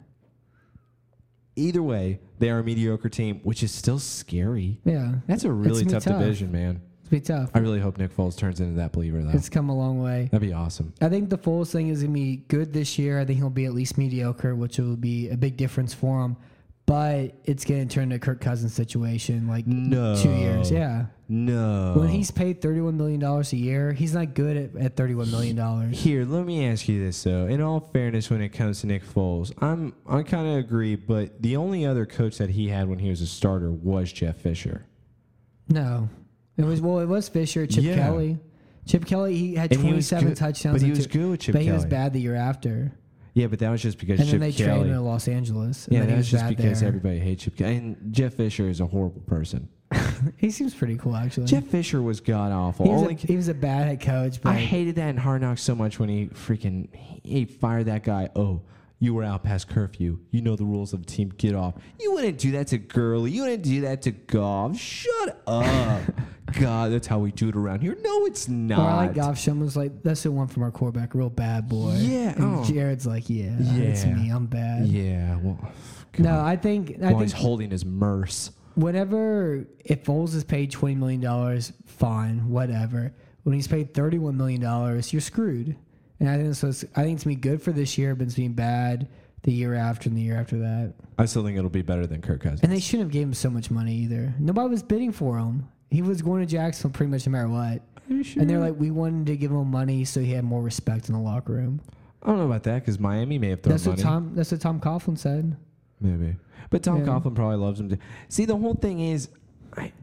Either way, they are a mediocre team, which is still scary. Yeah, That's a really gonna be tough, tough. division, man. it's be tough. I really hope Nick Foles turns into that believer, though. It's come a long way. That'd be awesome. I think the Foles thing is going to be good this year. I think he'll be at least mediocre, which will be a big difference for him. But it's going to turn to a Kirk Cousins situation like No. two years. Yeah. No. When he's paid thirty-one million dollars a year, he's not good at, at thirty-one million dollars. Here, let me ask you this though. In all fairness, when it comes to Nick Foles, I'm I kind of agree, but the only other coach that he had when he was a starter was Jeff Fisher. No. It was, well, it was Fisher, Chip Yeah. Kelly. Chip Kelly, he had And he was twenty-seven good- touchdowns. but he and was two- good with Chip But he was Kelly. bad the year after. Yeah, but that was just because And Chip then they Kelly. traded him to Los Angeles. And yeah, then that he was just bad because there. everybody hates Chip Kelly. And Jeff Fisher is a horrible person. He seems pretty cool, actually. Jeff Fisher was god awful. he, was Only a, he was a bad head coach, but I hated that in Hard Knocks so much when he freaking he fired that guy. Oh, you were out past curfew. You know the rules of the team. Get off. You wouldn't do that to Gurley. You wouldn't do that to Goff. Shut up. God, that's how we do it around here. No, it's not. Or I like Goff. Sean was like, that's the one from our quarterback, real bad boy. Yeah, And oh. Jared's like, yeah, it's Yeah. me. I'm bad. Yeah, well, No, God. I think I While he's think holding his merce. whenever if Foles is paid twenty million dollars, fine, whatever. When he's paid thirty-one million dollars, you're screwed. And I think so. It's, I think it's gonna be good for this year, but it's being bad the year after and the year after that. I still think it'll be better than Kirk Cousins. And they shouldn't have given him so much money either. Nobody was bidding for him. He was going to Jacksonville pretty much no matter what. Are you sure? And they're like, we wanted to give him money so he had more respect in the locker room. I don't know about that because Miami may have thrown That's money. what Tom. That's what Tom Coughlin said. Maybe. But Tom Yeah. Coughlin probably loves him too. See, the whole thing is, I,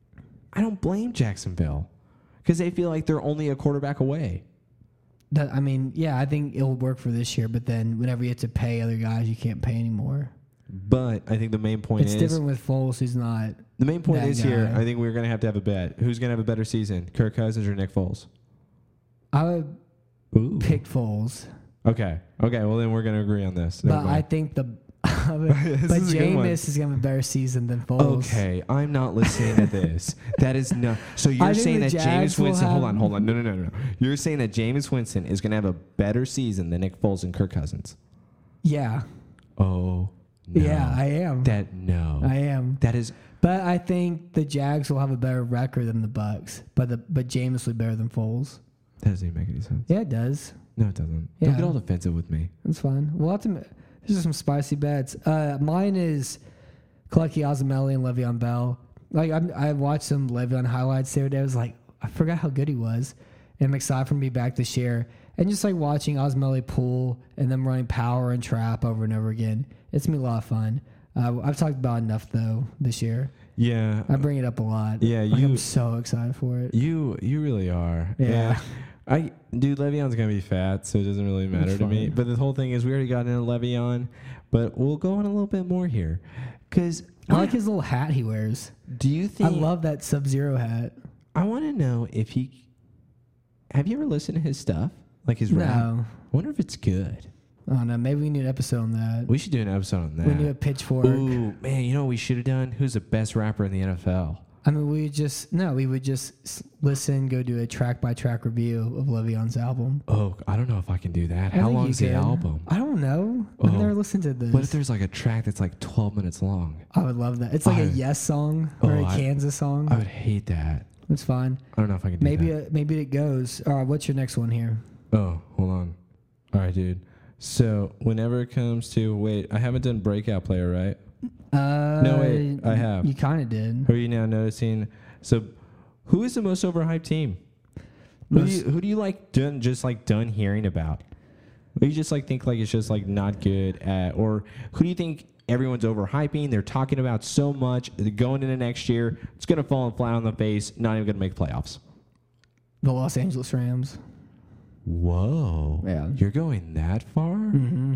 I don't blame Jacksonville because they feel like they're only a quarterback away. That I mean, yeah, I think it'll work for this year. But then whenever you have to pay other guys, you can't pay anymore. But I think the main point It's is different with Foles, who's not. the main point that is here. guy. I think we're gonna have to have a bet. Who's gonna have a better season, Kirk Cousins or Nick Foles? I would Ooh. pick Foles, Okay. Okay. Well, then we're gonna agree on this. but Never I mind. think the. but This is a good one. Jameis is gonna have a better season than Foles. Okay, I'm not listening to this. That is not. So you're I think saying the that Jags Jameis will Winston? Hold have- on, hold on. No, no, no, no. You're saying that Jameis Winston is going to have a better season than Nick Foles and Kirk Cousins? Yeah. Oh, no. Yeah, I am. That no. I am. That is. But I think the Jags will have a better record than the Bucks. But the but Jameis will be better than Foles. That doesn't even make any sense. Yeah, it does. No, it doesn't. Yeah. Don't get all defensive with me. That's fine. We'll have to. These are some spicy bets. Uh, mine is Colecki Osamele and Le'Veon Bell. Like I'm, I watched some Le'Veon highlights the other day. I was like, I forgot how good he was. And I'm excited for him to be back this year. And just like watching Osamele pull and them running power and trap over and over again, it's gonna be a lot of fun. Uh, I've talked about enough though this year. Yeah, I bring it up a lot. Yeah, like, you. I'm so excited for it. You you really are. Yeah. I dude, Le'Veon's gonna be fat, so it doesn't really matter It's to me. fine. But the whole thing is, we already got into Le'Veon, but we'll go on a little bit more here, because I like his little hat he wears. Do you think? I love that Sub-Zero hat. I want to know if he. Have you ever listened to his stuff, like his rap? No. I wonder if it's good. I don't know. Maybe we need an episode on that. We should do an episode on that. We need a pitchfork. Ooh, man, you know what we should have done? Who's the best rapper in the N F L? I mean, we would just no. We would just s- listen, go do a track by track review of Le'Veon's album. Oh, I don't know if I can do that. I How think long you is the could. album? I don't know. I've Oh. never listened to this. What if there's like a track that's like twelve minutes long? I would love that. It's like I- a Yes song or Oh, a I- Kansas song. I would hate that. It's fine. I don't know if I can do Maybe that. uh maybe it goes. All right, what's your next one here? Oh, hold on. All right, dude. So whenever it comes to wait, I haven't done breakout player, right? Uh, No, wait, I have. You kind of did. Who are you now noticing? So, who is the most overhyped team? Who do Most- you who do you like done just like done hearing about? Who you just like think like it's just like not good at, or who do you think everyone's overhyping? They're talking about so much. They're going into next year. It's gonna fall flat on the face. Not even gonna make playoffs. The Los Angeles Rams. Whoa. Yeah. You're going that far? Mm-hmm.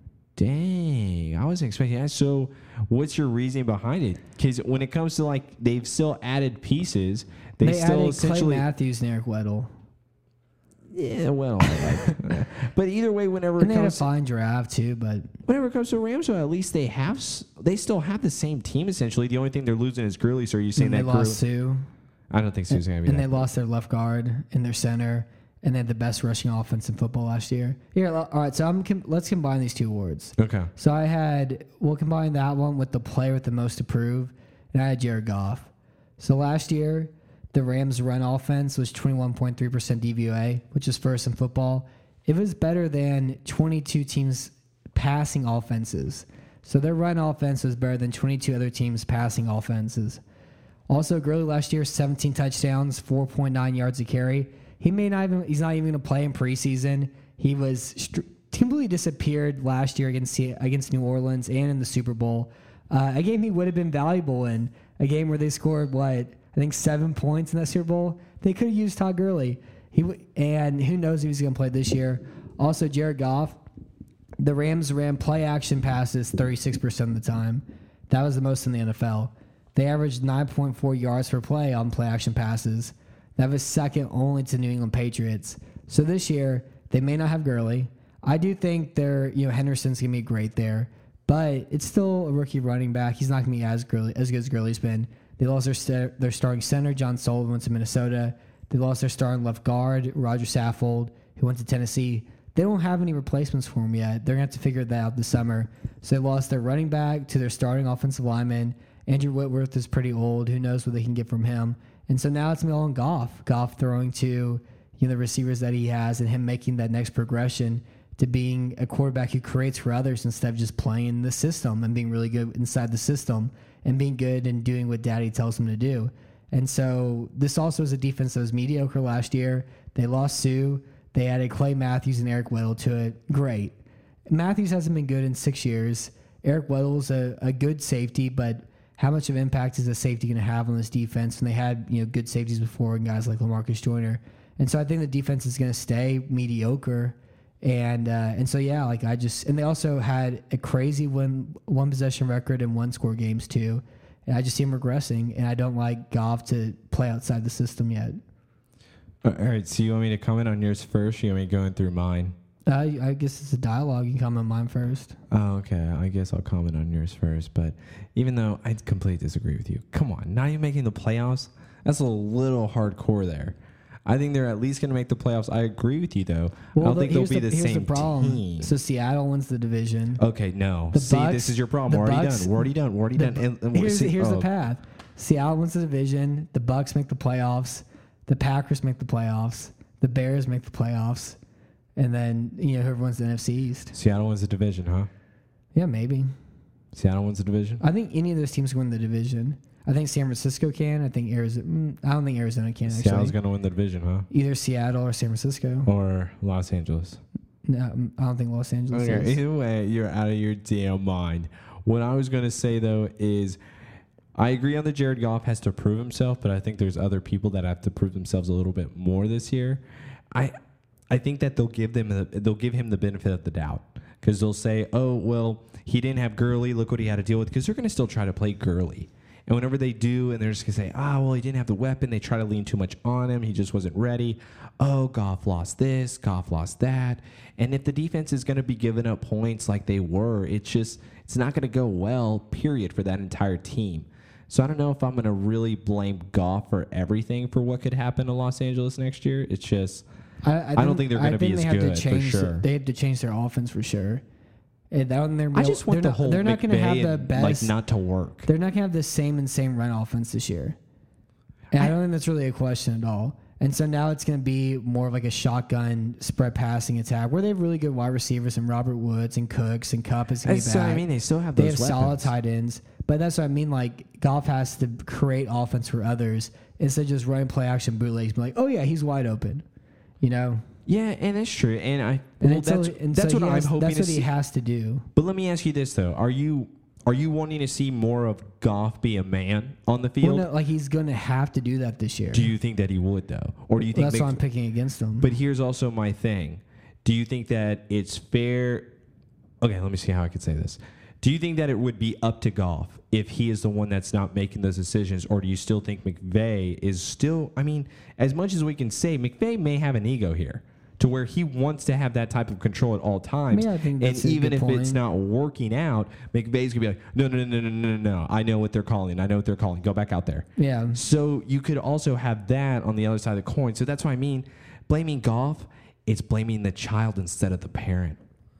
Dang, I wasn't expecting that. So, what's your reasoning behind it? Because when it comes to like, they've still added pieces. They, They, still added Clay essentially, Matthews and Eric Weddle. yeah, well, like, but either way, whenever And it they had a comes, fine draft too, but whenever it comes to Rams, though, at least they have, s- they still have the same team essentially. The only thing they're losing is Gurley. So, are you saying and they that lost Gurley? Sue. I don't think Sue's gonna be. And that they lost their left guard and their center, and they had the best rushing offense in football last year. Here, all right. So I'm com- let's combine these two awards. Okay. So I had we'll combine that one with the player with the most to prove, and I had Jared Goff. So last year, the Rams' run offense was twenty-one point three percent D V O A, which is first in football. It was better than twenty-two teams' passing offenses. So their run offense was better than twenty-two other teams' passing offenses. Also, Gurley last year, seventeen touchdowns, four point nine yards a carry. He may not even, he's not even going to play in preseason. He was str- completely disappeared last year against against New Orleans and in the Super Bowl. Uh, a game he would have been valuable in, a game where they scored, what, I think seven points in that Super Bowl. They could have used Todd Gurley. He w- And who knows if he's going to play this year. Also, Jared Goff, the Rams ran play action passes thirty-six percent of the time. That was the most in the N F L. They averaged nine point four yards per play on play action passes. That was second only to New England Patriots. So this year, they may not have Gurley. I do think they're, you know, Henderson's going to be great there, but it's still a rookie running back. He's not going to be as Gurley, as good as Gurley's been. They lost their, st- their starting center, John Sullivan, went to Minnesota. They lost their starting left guard, Roger Saffold, who went to Tennessee. They don't have any replacements for him yet. They're going to have to figure that out this summer. So they lost their running back to their starting offensive lineman. Andrew Whitworth is pretty old. Who knows what they can get from him? And so now it's all on Goff. Goff throwing to, you know, the receivers that he has and him making that next progression to being a quarterback who creates for others instead of just playing the system and being really good inside the system and being good and doing what daddy tells him to do. And so this also is a defense that was mediocre last year. They lost Sue. They added Clay Matthews and Eric Weddle to it. Great. Matthews hasn't been good in six years. Eric Weddle's a, a good safety, but how much of impact is a safety going to have on this defense? And they had, you know, good safeties before and guys like LaMarcus Joyner. And so I think the defense is going to stay mediocre. And uh, and so, yeah, like I just – and they also had a crazy one, one possession record and one score games too. And I just see them regressing, and I don't like Goff to play outside the system yet. All right. So you want me to comment on yours first? Or you want me going through mine? Uh, I guess it's a dialogue. You can comment on mine first. Oh, okay. I guess I'll comment on yours first. But even though I completely disagree with you, come on, not even making the playoffs. That's a little hardcore there. I think they're at least going to make the playoffs. I agree with you though. Well, I don't the, think they'll here's be the, the here's same the problem. team. So Seattle wins the division. Okay, no. The See, Bucks- this is your problem. the We're already Bucks- done. We're already done. We're already The- done. And, and we're- here's see- here's oh, the path. Seattle wins the division. The Bucks make the playoffs. The Packers make the playoffs. The Bears make the playoffs. And then, you know, whoever wins the N F C East. Seattle wins the division, huh? Yeah, maybe. Seattle wins the division. I think any of those teams can win the division. I think San Francisco can. I think Arizona. Mm, I don't think Arizona can. Actually, Seattle's going to win the division, huh? Either Seattle or San Francisco. Or Los Angeles. No, mm, I don't think Los Angeles. Okay, is. either way, you're out of your damn mind. What I was going to say though is, I agree on the Jared Goff has to prove himself, but I think there's other people that have to prove themselves a little bit more this year. I, I think that they'll give them the, they'll give him the benefit of the doubt. Because they'll say, oh, well, he didn't have Gurley. Look what he had to deal with. Because they're going to still try to play Gurley. And whenever they do, and they're just going to say, ah, oh, well, he didn't have the weapon. They try to lean too much on him. He just wasn't ready. Oh, Goff lost this. Goff lost that. And if the defense is going to be giving up points like they were, it's just, it's not going to go well, period, for that entire team. So I don't know if I'm going to really blame Goff for everything for what could happen to Los Angeles next year. It's just... I, I, I don't think they're going to be as good, for sure. They have to change their offense for sure. And that, they're, I just want the not, whole They're not going to have the and, best... like, not to work. They're not going to have the same and same run offense this year. And I, I don't think that's really a question at all. And so now it's going to be more of like a shotgun spread passing attack where they have really good wide receivers and Robert Woods and Cooks and Kupp is going to be back. So, I mean, they still have those They have weapons. Solid tight ends. But that's what I mean. Like, Goff has to create offense for others instead of just running play action bootlegs. Be like, oh, yeah, he's wide open. You know? Yeah, and that's true. And I and well, that's, and that's so what has, I'm hoping That's to what see. he has to do. But let me ask you this, though. Are you are you wanting to see more of Goff be a man on the field? Well, no, like, he's going to have to do that this year. Do you think that he would, though? Or do you think well, that's Mc, why I'm picking against him. But here's also my thing. Do you think that it's fair? Okay, let me see how I could say this. Do you think that it would be up to Goff if he is the one that's not making those decisions, or do you still think McVay is still, I mean, as much as we can say, McVay may have an ego here to where he wants to have that type of control at all times. I mean, I think that's and a even good if point. it's not working out, McVay's going to be like, no, no, no, no, no, no, no. I know what they're calling. I know what they're calling. Go back out there. Yeah. So you could also have that on the other side of the coin. So that's what I mean. Blaming Goff, it's blaming the child instead of the parent.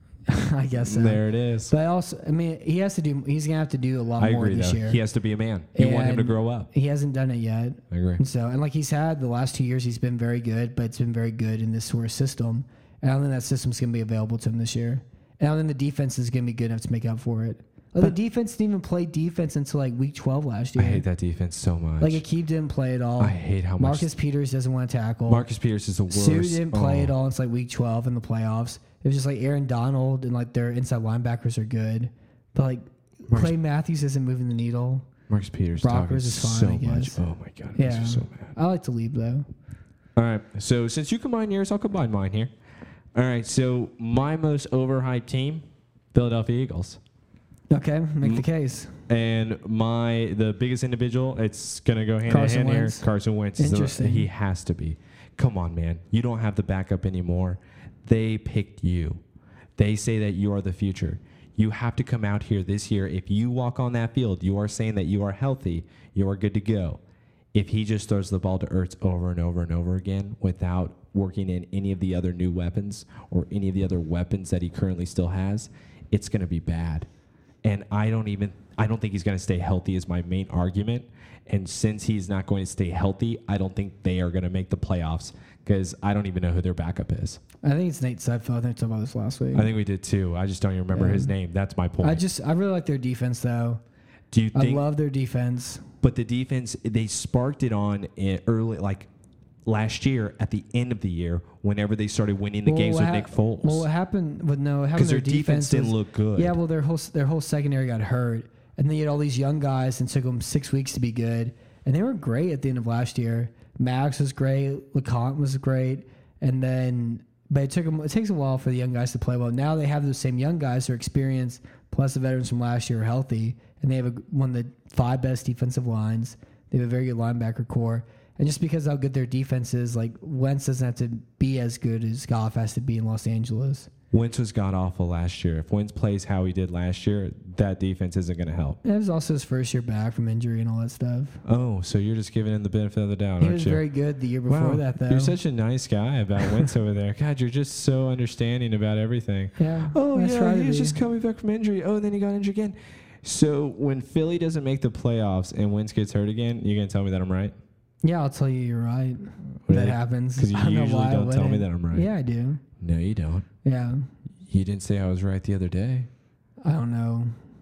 I guess so. There it is. But also, I mean, he has to do. He's gonna have to do a lot I more agree, this though. year. He has to be a man. You want him to And grow up. He hasn't done it yet. I agree. And so, and like he's had the last two years, he's been very good, but it's been very good in this sort of system. And I don't think that system's gonna be available to him this year. And I don't think the defense is gonna be good enough to make up for it. Like the defense didn't even play defense until like week twelve last year. I hate that defense so much. Like Akeem didn't play at all. I hate how much. Marcus Peters doesn't want to tackle. Marcus Peters is the worst. Sue didn't play oh. at all. It's like week twelve in the playoffs. It was just like Aaron Donald and like their inside linebackers are good, but like Marcus, Clay Matthews isn't moving the needle. Marcus Peters Brockers talking is fine, so I guess. much. Oh my god, Yeah, I'm so mad. I like to leave though. All right, so since you combine yours, I'll combine mine here. All right, so my most overhyped team, Philadelphia Eagles. Okay, make the case. And my the biggest individual, it's gonna go hand Carson in hand Wentz. here. Carson Wentz. Is the, Interesting. he has to be. Come on, man. You don't have the backup anymore. They picked you. They say that you are the future. You have to come out here this year. If you walk on that field, you are saying that you are healthy. You are good to go. If he just throws the ball to Ertz over and over and over again without working in any of the other new weapons or any of the other weapons that he currently still has, it's going to be bad. And I don't even, I don't think he's going to stay healthy is my main argument. And since he's not going to stay healthy, I don't think they are going to make the playoffs because I don't even know who their backup is. I think it's Nate Sudfeld. I think we talked about this last week. I think we did too. I just don't even remember Yeah. his name. That's my point. I just, I really like their defense though. Do you I think? love their defense. But the defense, they sparked it on in early, like last year at the end of the year, whenever they started winning the Well, games what with hap- Nick Foles. Well, what happened with no, Because their defense, didn't was- look good. Yeah, well, their whole their whole secondary got hurt, and they had all these young guys, and it took them six weeks to be good, and they were great at the end of last year. Max was great, LeConte was great, and then but it took them. It takes a while for the young guys to play well. Now they have those same young guys, their experience plus the veterans from last year are healthy, and they have a, one of the five best defensive lines. They have a very good linebacker core. And just because how good their defense is, like Wentz doesn't have to be as good as Goff has to be in Los Angeles. Wentz was god awful last year. If Wentz plays how he did last year, that defense isn't going to help. And it was also his first year back from injury and all that stuff. Oh, so you're just giving him the benefit of the doubt, He aren't was you? very good the year before Wow, that, though. You're such a nice guy about Wentz over there. God, you're just so understanding about everything. yeah. Oh, that's yeah, right he of was you. just coming back from injury. Oh, and then he got injured again. So when Philly doesn't make the playoffs and Wentz gets hurt again, you're going to tell me that I'm right? Yeah, I'll tell you you're right. Really? That happens. Because you I don't know usually why I don't tell me wouldn't. that I'm right. Yeah, I do. No, you don't. Yeah. You didn't say I was right the other day. I don't know.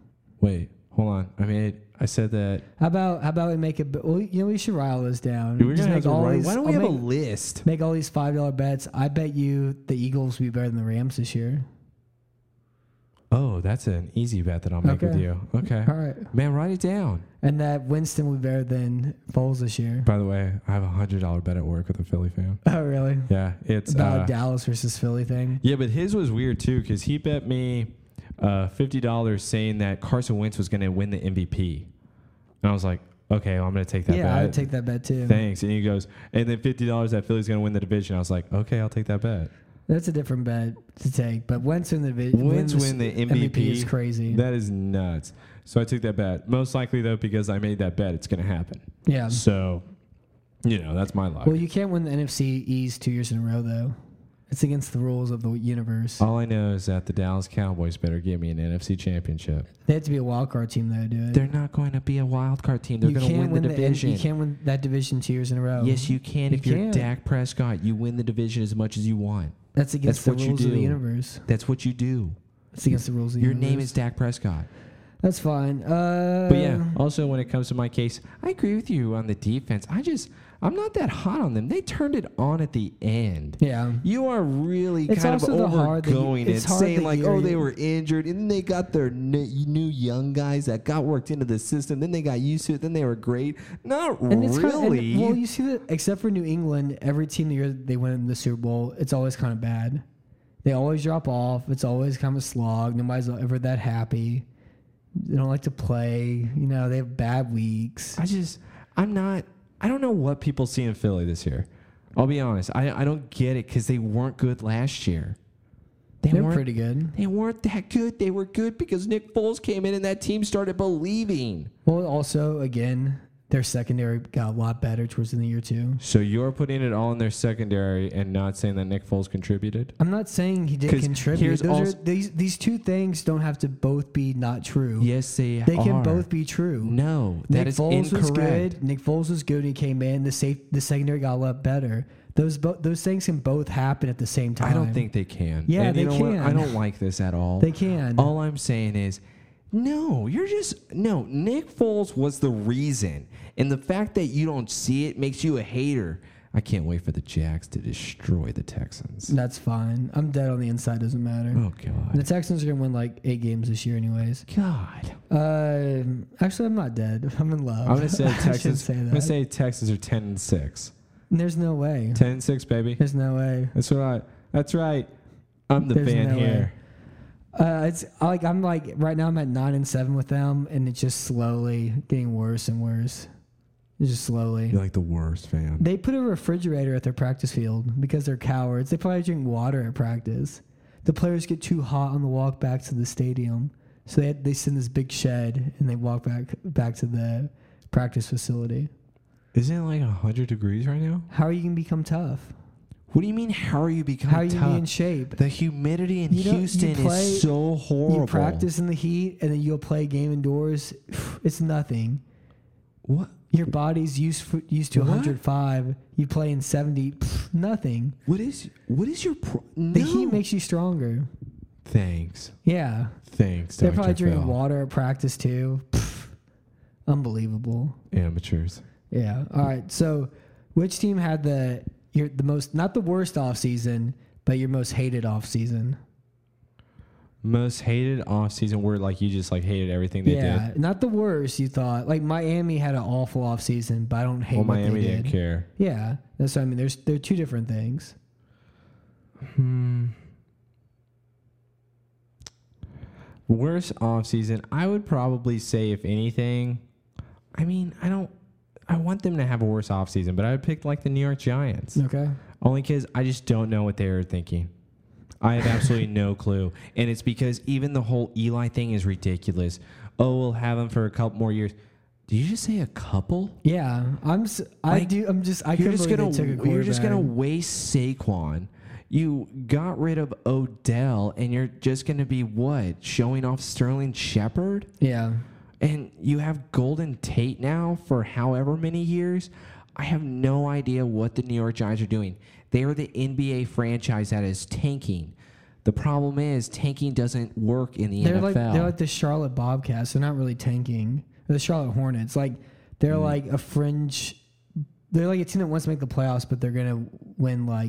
Wait, hold on. I made. I said that. How about how about we make it? Well, you know, we should write all this down. We're Just gonna have make to all write- these- Why don't we I'll have a make, list? make all these five dollar bets? I bet you the Eagles will be better than the Rams this year. Oh, that's an easy bet that I'll make Okay. with you. Okay. All right. Man, write it down. And that Winston will be better than Foles this year. By the way, I have a hundred dollar bet at work with a Philly fan. Oh, really? Yeah, it's About uh, a Dallas versus Philly thing. yeah, but his was weird too because he bet me uh, fifty dollars saying that Carson Wentz was going to win the M V P, and I was like, okay, well, I'm going to take that. Yeah, bet. I would take that bet too. Thanks. And he goes, and then fifty dollars that Philly's going to win the division. I was like, okay, I'll take that bet. That's a different bet to take. But Wentz in the division, Wentz win the M V P is crazy. That is nuts. So I took that bet. Most likely though, because I made that bet, it's going to happen. Yeah. So, you know, that's my luck. Well, you can't win the N F C East two years in a row though. It's against the rules of the universe. All I know is that the Dallas Cowboys better give me an N F C championship. They have to be a wild card team though to do it. They're not going to be a wild card team. They're You going to can't win the N- division. you can't win that division two years in a row. Yes, you can. You if you're can't. Dak Prescott, you win the division as much as you want. That's against That's the what you rules of the do. universe. That's what you do. It's against the rules of the Your universe. name is Dak Prescott. That's fine. Uh, But yeah, also when it comes to my case, I agree with you on the defense. I just, I'm not that hot on them. They turned it on at the end. Yeah. You are really It's kind of also the hard that you- overgoing and it's hard saying that like, you're- oh, they were injured, and then they got their n- new young guys that got worked into the system. Then they got used to it. Then they were great. Not And it's really. Kind of, and, well, you see that except for New England, every team the year they win the Super Bowl, it's always kind of bad. They always drop off. It's always kind of a slog. Nobody's ever that happy. They don't like to play. You know, they have bad weeks. I just, I'm not, I don't know what people see in Philly this year. I'll be honest. I, I don't get it because they weren't good last year. They They're weren't pretty good. They weren't that good. They were good because Nick Foles came in and that team started believing. Well, also, again, their secondary got a lot better towards the end of the year, too. So you're putting it all in their secondary and not saying that Nick Foles contributed? I'm not saying he did 'Cause contribute. here's Those also- are, these, these two things don't have to both be not true. Yes, they, They are. can both be true. No, that Nick is Foles incorrect. was good. Nick Foles was good when he came in. The safe, the secondary got a lot better. Those bo- those things can both happen at the same time. I don't think they can. Yeah, and you they know what? can. I don't like this at all. They can. All I'm saying is, no, you're just no. Nick Foles was the reason, and the fact that you don't see it makes you a hater. I can't wait for the Jags to destroy the Texans. That's fine. I'm dead on the inside. Doesn't matter. Oh The God. Texans are gonna win like eight games this year, anyways. God. Uh, actually, I'm not dead. I'm in love. I'm gonna say I shouldn't Texans. say I'm that. gonna say Texans are ten and six. There's no way. Ten and six, baby. There's no way. That's right. That's right. I'm the There's fan no here. Uh, it's like I'm like right now. I'm at nine and seven with them, and it's just slowly getting worse and worse. It's just slowly. You're like the worst fan. They put a refrigerator at their practice field because they're cowards. They probably drink water at practice. The players get too hot on the walk back to the stadium, so they they sit in this big shed and they walk back back to the practice facility. Isn't it like one hundred degrees right now? How are you gonna become tough? What do you mean, how are you becoming How are you tough? gonna be in shape? The humidity in You don't- you Houston play- is so horrible. You practice in the heat and then you'll play a game indoors. It's nothing. What? Your body's used for, used to What? one hundred five. You play in seventy. Pff, nothing. What is what is your pro- The no. heat makes you stronger. Thanks. Yeah. Thanks, They're Doctor probably drinking Phil. water at practice too. Pff, unbelievable. Amateurs. Yeah. All right. So, which team had the your the most not the worst off season, but your most hated off season? Most hated off season where like you just like hated everything they yeah, did. not the worst. You thought like Miami had an awful off season, but I don't hate Well, what Miami they did. didn't care. Yeah, that's what I mean. There's they're two different things. Hmm. Worst off season, I would probably say if anything, I mean, I don't I want them to have a worse off season, but I would pick like the New York Giants. Okay. Only because I just don't know what they were thinking. I have absolutely no clue. And it's because even the whole Eli thing is ridiculous. Oh, we'll have him for a couple more years. Did you just say a couple? Yeah, I'm. s- I Like, do. I'm just. I You're couldn't just believe gonna they took a you're just gonna quarterback. waste Saquon. You got rid of Odell, and you're just gonna be what? Showing off Sterling Shepard? Yeah. And you have Golden Tate now for however many years. I have no idea what the New York Giants are doing. They are the N B A franchise that is tanking. The problem is tanking doesn't work in the They're N F L. like they're like the Charlotte Bobcats. They're not really tanking. They're the Charlotte Hornets. Like they're Mm. like a fringe. They're like a team that wants to make the playoffs, but they're gonna win like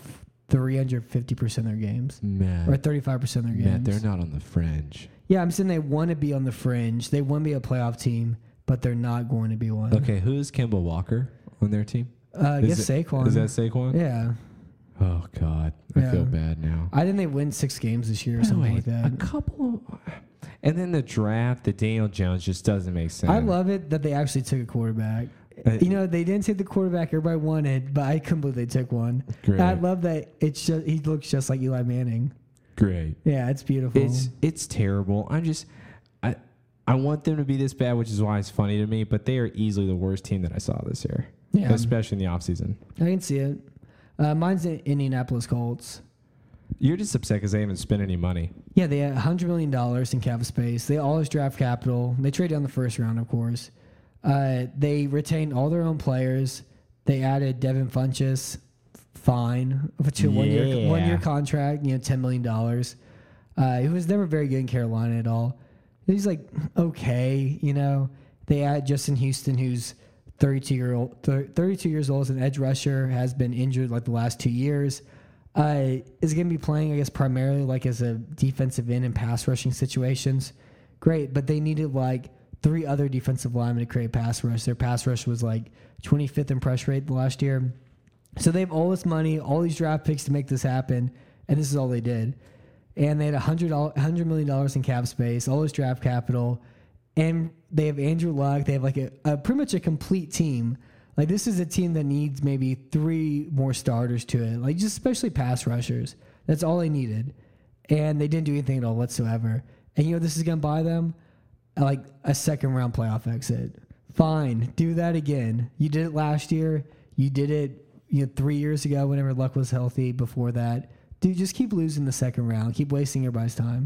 three hundred fifty percent of their games Matt, or thirty-five percent of their Matt, games. they're not on the fringe. Yeah, I'm saying they want to be on the fringe. They want to be a playoff team, but they're not going to be one. Okay, who's Kemba Walker on their team? Uh, I Is guess it- Saquon. Is that Saquon? Yeah. Oh God, I Yeah. feel bad now. I think they win six games this year or By the something way, like that. a couple of, and then the draft, the Daniel Jones just doesn't make sense. I love it that they actually took a quarterback. Uh, You know, they didn't take the quarterback everybody wanted, but I couldn't believe they took one. Great. I love that it's just he looks just like Eli Manning. Great. Yeah, it's beautiful. It's it's terrible. I'm just I I want them to be this bad, which is why it's funny to me. But they are easily the worst team that I saw this year, yeah, especially in the offseason. I can see it. Uh, mine's the Indianapolis Colts. You're just upset because they haven't spent any money. Yeah, they had one hundred million dollars in cap space. They always draft capital. They trade down the first round, of course. Uh, they retained all their own players. They added Devin Funchess, fine, to a one year Yeah. one year contract. You know, ten million dollars. Uh, he was never very good in Carolina at all. He's like okay, you know. They add Justin Houston, who's thirty-two year old, thirty-two years old, as an edge rusher, has been injured like the last two years. Uh, is going to be playing, I guess, primarily like as a defensive end in pass rushing situations. Great, but they needed like three other defensive linemen to create pass rush. Their pass rush was like twenty-fifth in press rate the last year. So they have all this money, all these draft picks to make this happen, and this is all they did. And they had one hundred, one hundred million dollars in cap space, all this draft capital, and they have Andrew Luck. They have like a, a pretty much a complete team. Like this is a team that needs maybe three more starters to it, like just especially pass rushers. That's all they needed, and they didn't do anything at all whatsoever. And you know this is going to buy them like a second round playoff exit. Fine, do that again. You did it last year. You did it you know, three years ago whenever Luck was healthy. Before that, dude, just keep losing the second round. Keep wasting everybody's time.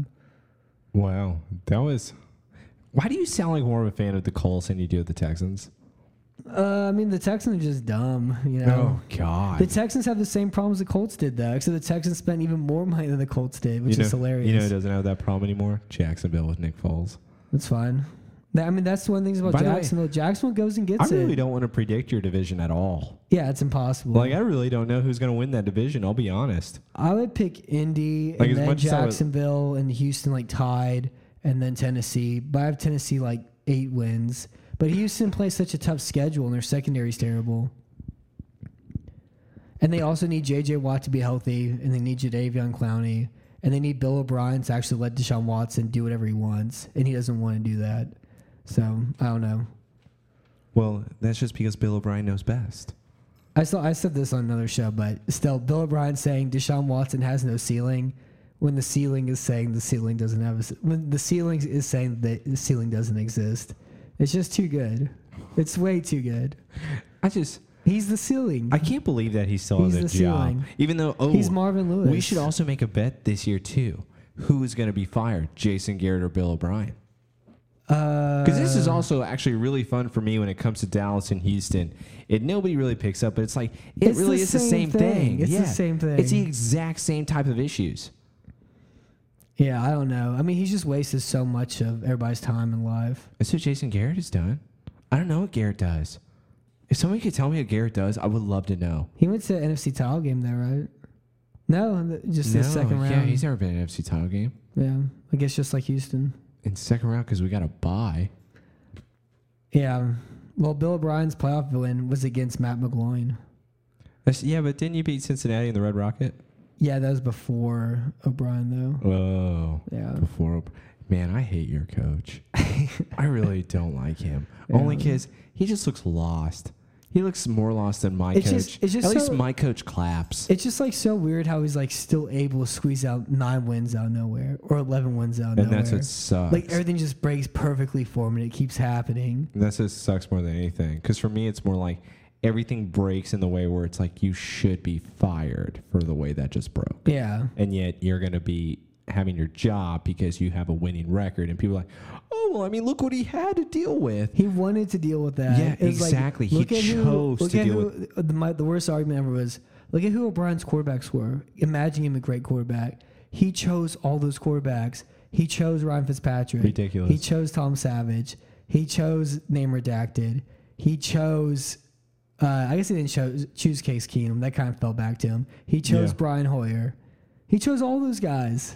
Wow, that was. Why do you sound like more of a fan of the Colts than you do of the Texans? Uh, I mean, the Texans are just dumb. You know, Oh God, the Texans have the same problems the Colts did, though. Except the Texans spent even more money than the Colts did, which you know, is hilarious. You know, who doesn't have that problem anymore. Jacksonville with Nick Foles. That's fine. That, I mean, that's the one thing about By the way, Jacksonville. Jacksonville goes and gets I really it. don't want to predict your division at all. Yeah, it's impossible. Like, I really don't know who's going to win that division. I'll be honest. I would pick Indy Like, and as then much as I would- Jacksonville and Houston like tied, and then Tennessee. But I have Tennessee like eight wins. But Houston plays such a tough schedule, and their secondary is terrible. And they also need J J Watt to be healthy, and they need Jadeveon Clowney, and they need Bill O'Brien to actually let Deshaun Watson do whatever he wants, and he doesn't want to do that. So I don't know. Well, that's just because Bill O'Brien knows best. I saw I said this on another show, but still, Bill O'Brien saying Deshaun Watson has no ceiling, when the ceiling is saying the ceiling doesn't have a when the ceiling is saying that the ceiling doesn't exist. It's just too good. It's way too good. I just He's the ceiling. I can't believe that he still He's has a the job. ceiling. Even though oh He's Marvin Lewis. we should also make a bet this year too. Who is going to be fired? Jason Garrett or Bill O'Brien? Uh, Because this is also actually really fun for me when it comes to Dallas and Houston. It nobody really picks up, but it's like it It's really the is the same same thing. thing. It's the Yeah. same thing. It's the exact same type of issues. Yeah, I don't know. I mean, he's just wasted so much of everybody's time in life. That's what Jason Garrett has done. I don't know what Garrett does. If somebody could tell me what Garrett does, I would love to know. He went to the N F C title game there, right? No, th- just no, the second round. Yeah, he's never been in an N F C title game. Yeah, I guess just like Houston. In second round because we got a bye. Yeah. Well, Bill O'Brien's playoff win was against Matt McGloin. That's, yeah, but didn't you beat Cincinnati in the Red Rocket? Yeah, that was before O'Brien, though. Oh, Yeah. before. Man, I hate your coach. I really don't like him. Yeah. Only because he just looks lost. He looks more lost than my It's coach. just- it's just At least so- my coach claps. It's just like so weird how he's like still able to squeeze out nine wins out of nowhere or eleven wins out of And nowhere. that's what sucks. Like everything just breaks perfectly for him and it keeps happening. And that's what sucks more than anything. Because for me, it's more like everything breaks in the way where it's like you should be fired for the way that just broke. Yeah. And yet you're going to be having your job because you have a winning record. And people are like, oh, well, I mean, look what he had to deal with. He wanted to deal with that. Yeah, It was like, exactly. He look at who- chose look to at deal who- The, my, the worst argument ever was, look at who O'Brien's quarterbacks were. Imagine him a great quarterback. He chose all those quarterbacks. He chose Ryan Fitzpatrick. Ridiculous. He chose Tom Savage. He chose name redacted. He chose. Uh, I guess he didn't choose, choose Case Keenum. That kind of fell back to him. He chose Yeah. Brian Hoyer. He chose all those guys.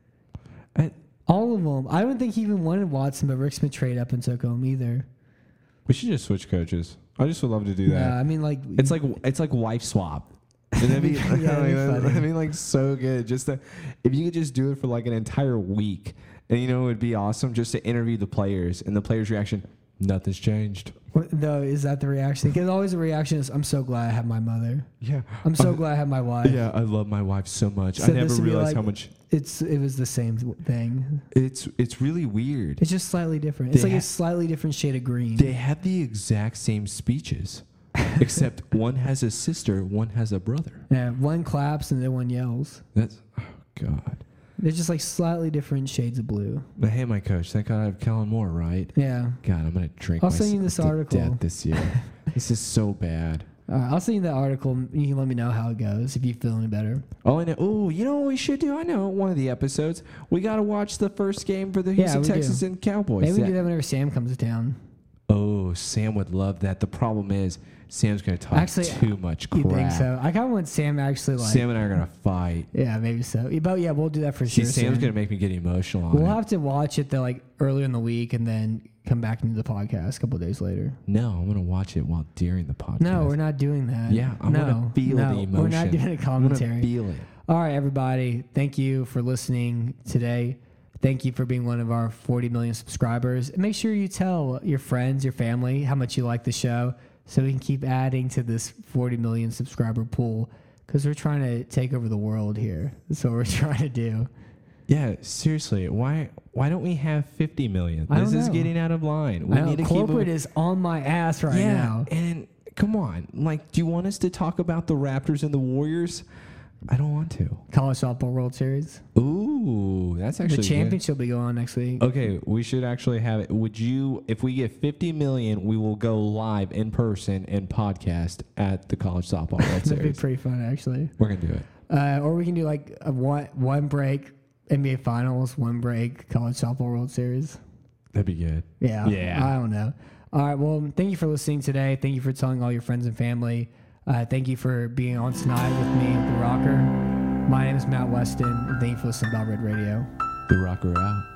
I, All of them. I don't think he even wanted Watson, but Rick Smith traded up and took him either. we should just switch coaches. I just would love to do that. Yeah, I mean, like It's like it's like wife swap. And that'd be, Yeah, that'd be like, funny. that'd be like so good. Just to, if you could just do it for like an entire week, and you know it would be awesome just to interview the players and the players' reaction. Nothing's changed. What- No, is that the reaction? Because always the reaction is, "I'm so glad I have my mother. Yeah, I'm so Uh, glad I have my wife." Yeah, I love my wife so much. So I never this would be realized like- how much It's it was the same thing. it's it's really weird. It's just slightly different. It's They like ha- a slightly different shade of green. They have the exact same speeches, except one has a sister, one has a brother. Yeah, one claps and the one yells. That's oh god. They're just like slightly different shades of blue. But hey, my coach, thank God I have Kellen Moore, right? Yeah. God, I'm gonna drink. I'll send you myself this to article. death this year. This is so bad. All right, I'll send you the article. You can let me know how it goes if you feel any better. Oh, I know. Oh, you know what we should do? I know one of the episodes. We got to watch the first game for the Yeah, Houston we do. Texans and Cowboys. Maybe we Yeah. can do that whenever Sam comes to town. Oh, Sam would love that. The problem is Sam's going to talk Actually, too much You crap. think so? I kind of want Sam to actually like. Sam and I are going to fight. Yeah, maybe so. But yeah, we'll do that for See, sure. Sam's soon. going to make me get emotional on We'll it. have to watch it though, like earlier in the week, and then come back into the podcast a couple of days later. No, I'm going to watch it while during the podcast. No, we're not doing that. Yeah, I'm no, going to feel no, the emotion. We're not doing a I'm going commentary. to feel it. All right, everybody. Thank you for listening today. Thank you for being one of our forty million subscribers. And make sure you tell your friends, your family, how much you like the show so we can keep adding to this forty million subscriber pool because we're trying to take over the world here. That's what we're trying to do. Yeah, seriously. Why why don't we have fifty million? I This don't is know. getting out of line. We I know, need to corporate keep it. is on my ass right yeah, now. and come on. Like, do you want us to talk about the Raptors and the Warriors? I don't want to. College Softball World Series. Ooh, that's actually The good. championship will be going on next week. Okay, we should actually have it. Would you, if we get fifty million, we will go live in person and podcast at the College Softball World That'd be Series. pretty fun, actually. We're gonna do it. Uh, or we can do like a one, one break N B A Finals, one break College Softball World Series. That'd be good. Yeah. Yeah. I don't know. All right. Well, thank you for listening today. Thank you for telling all your friends and family. Uh, thank you for being on tonight with me, The Rocker. My name is Matt Weston, and thank you for listening to Bell Red Radio. The Rocker out.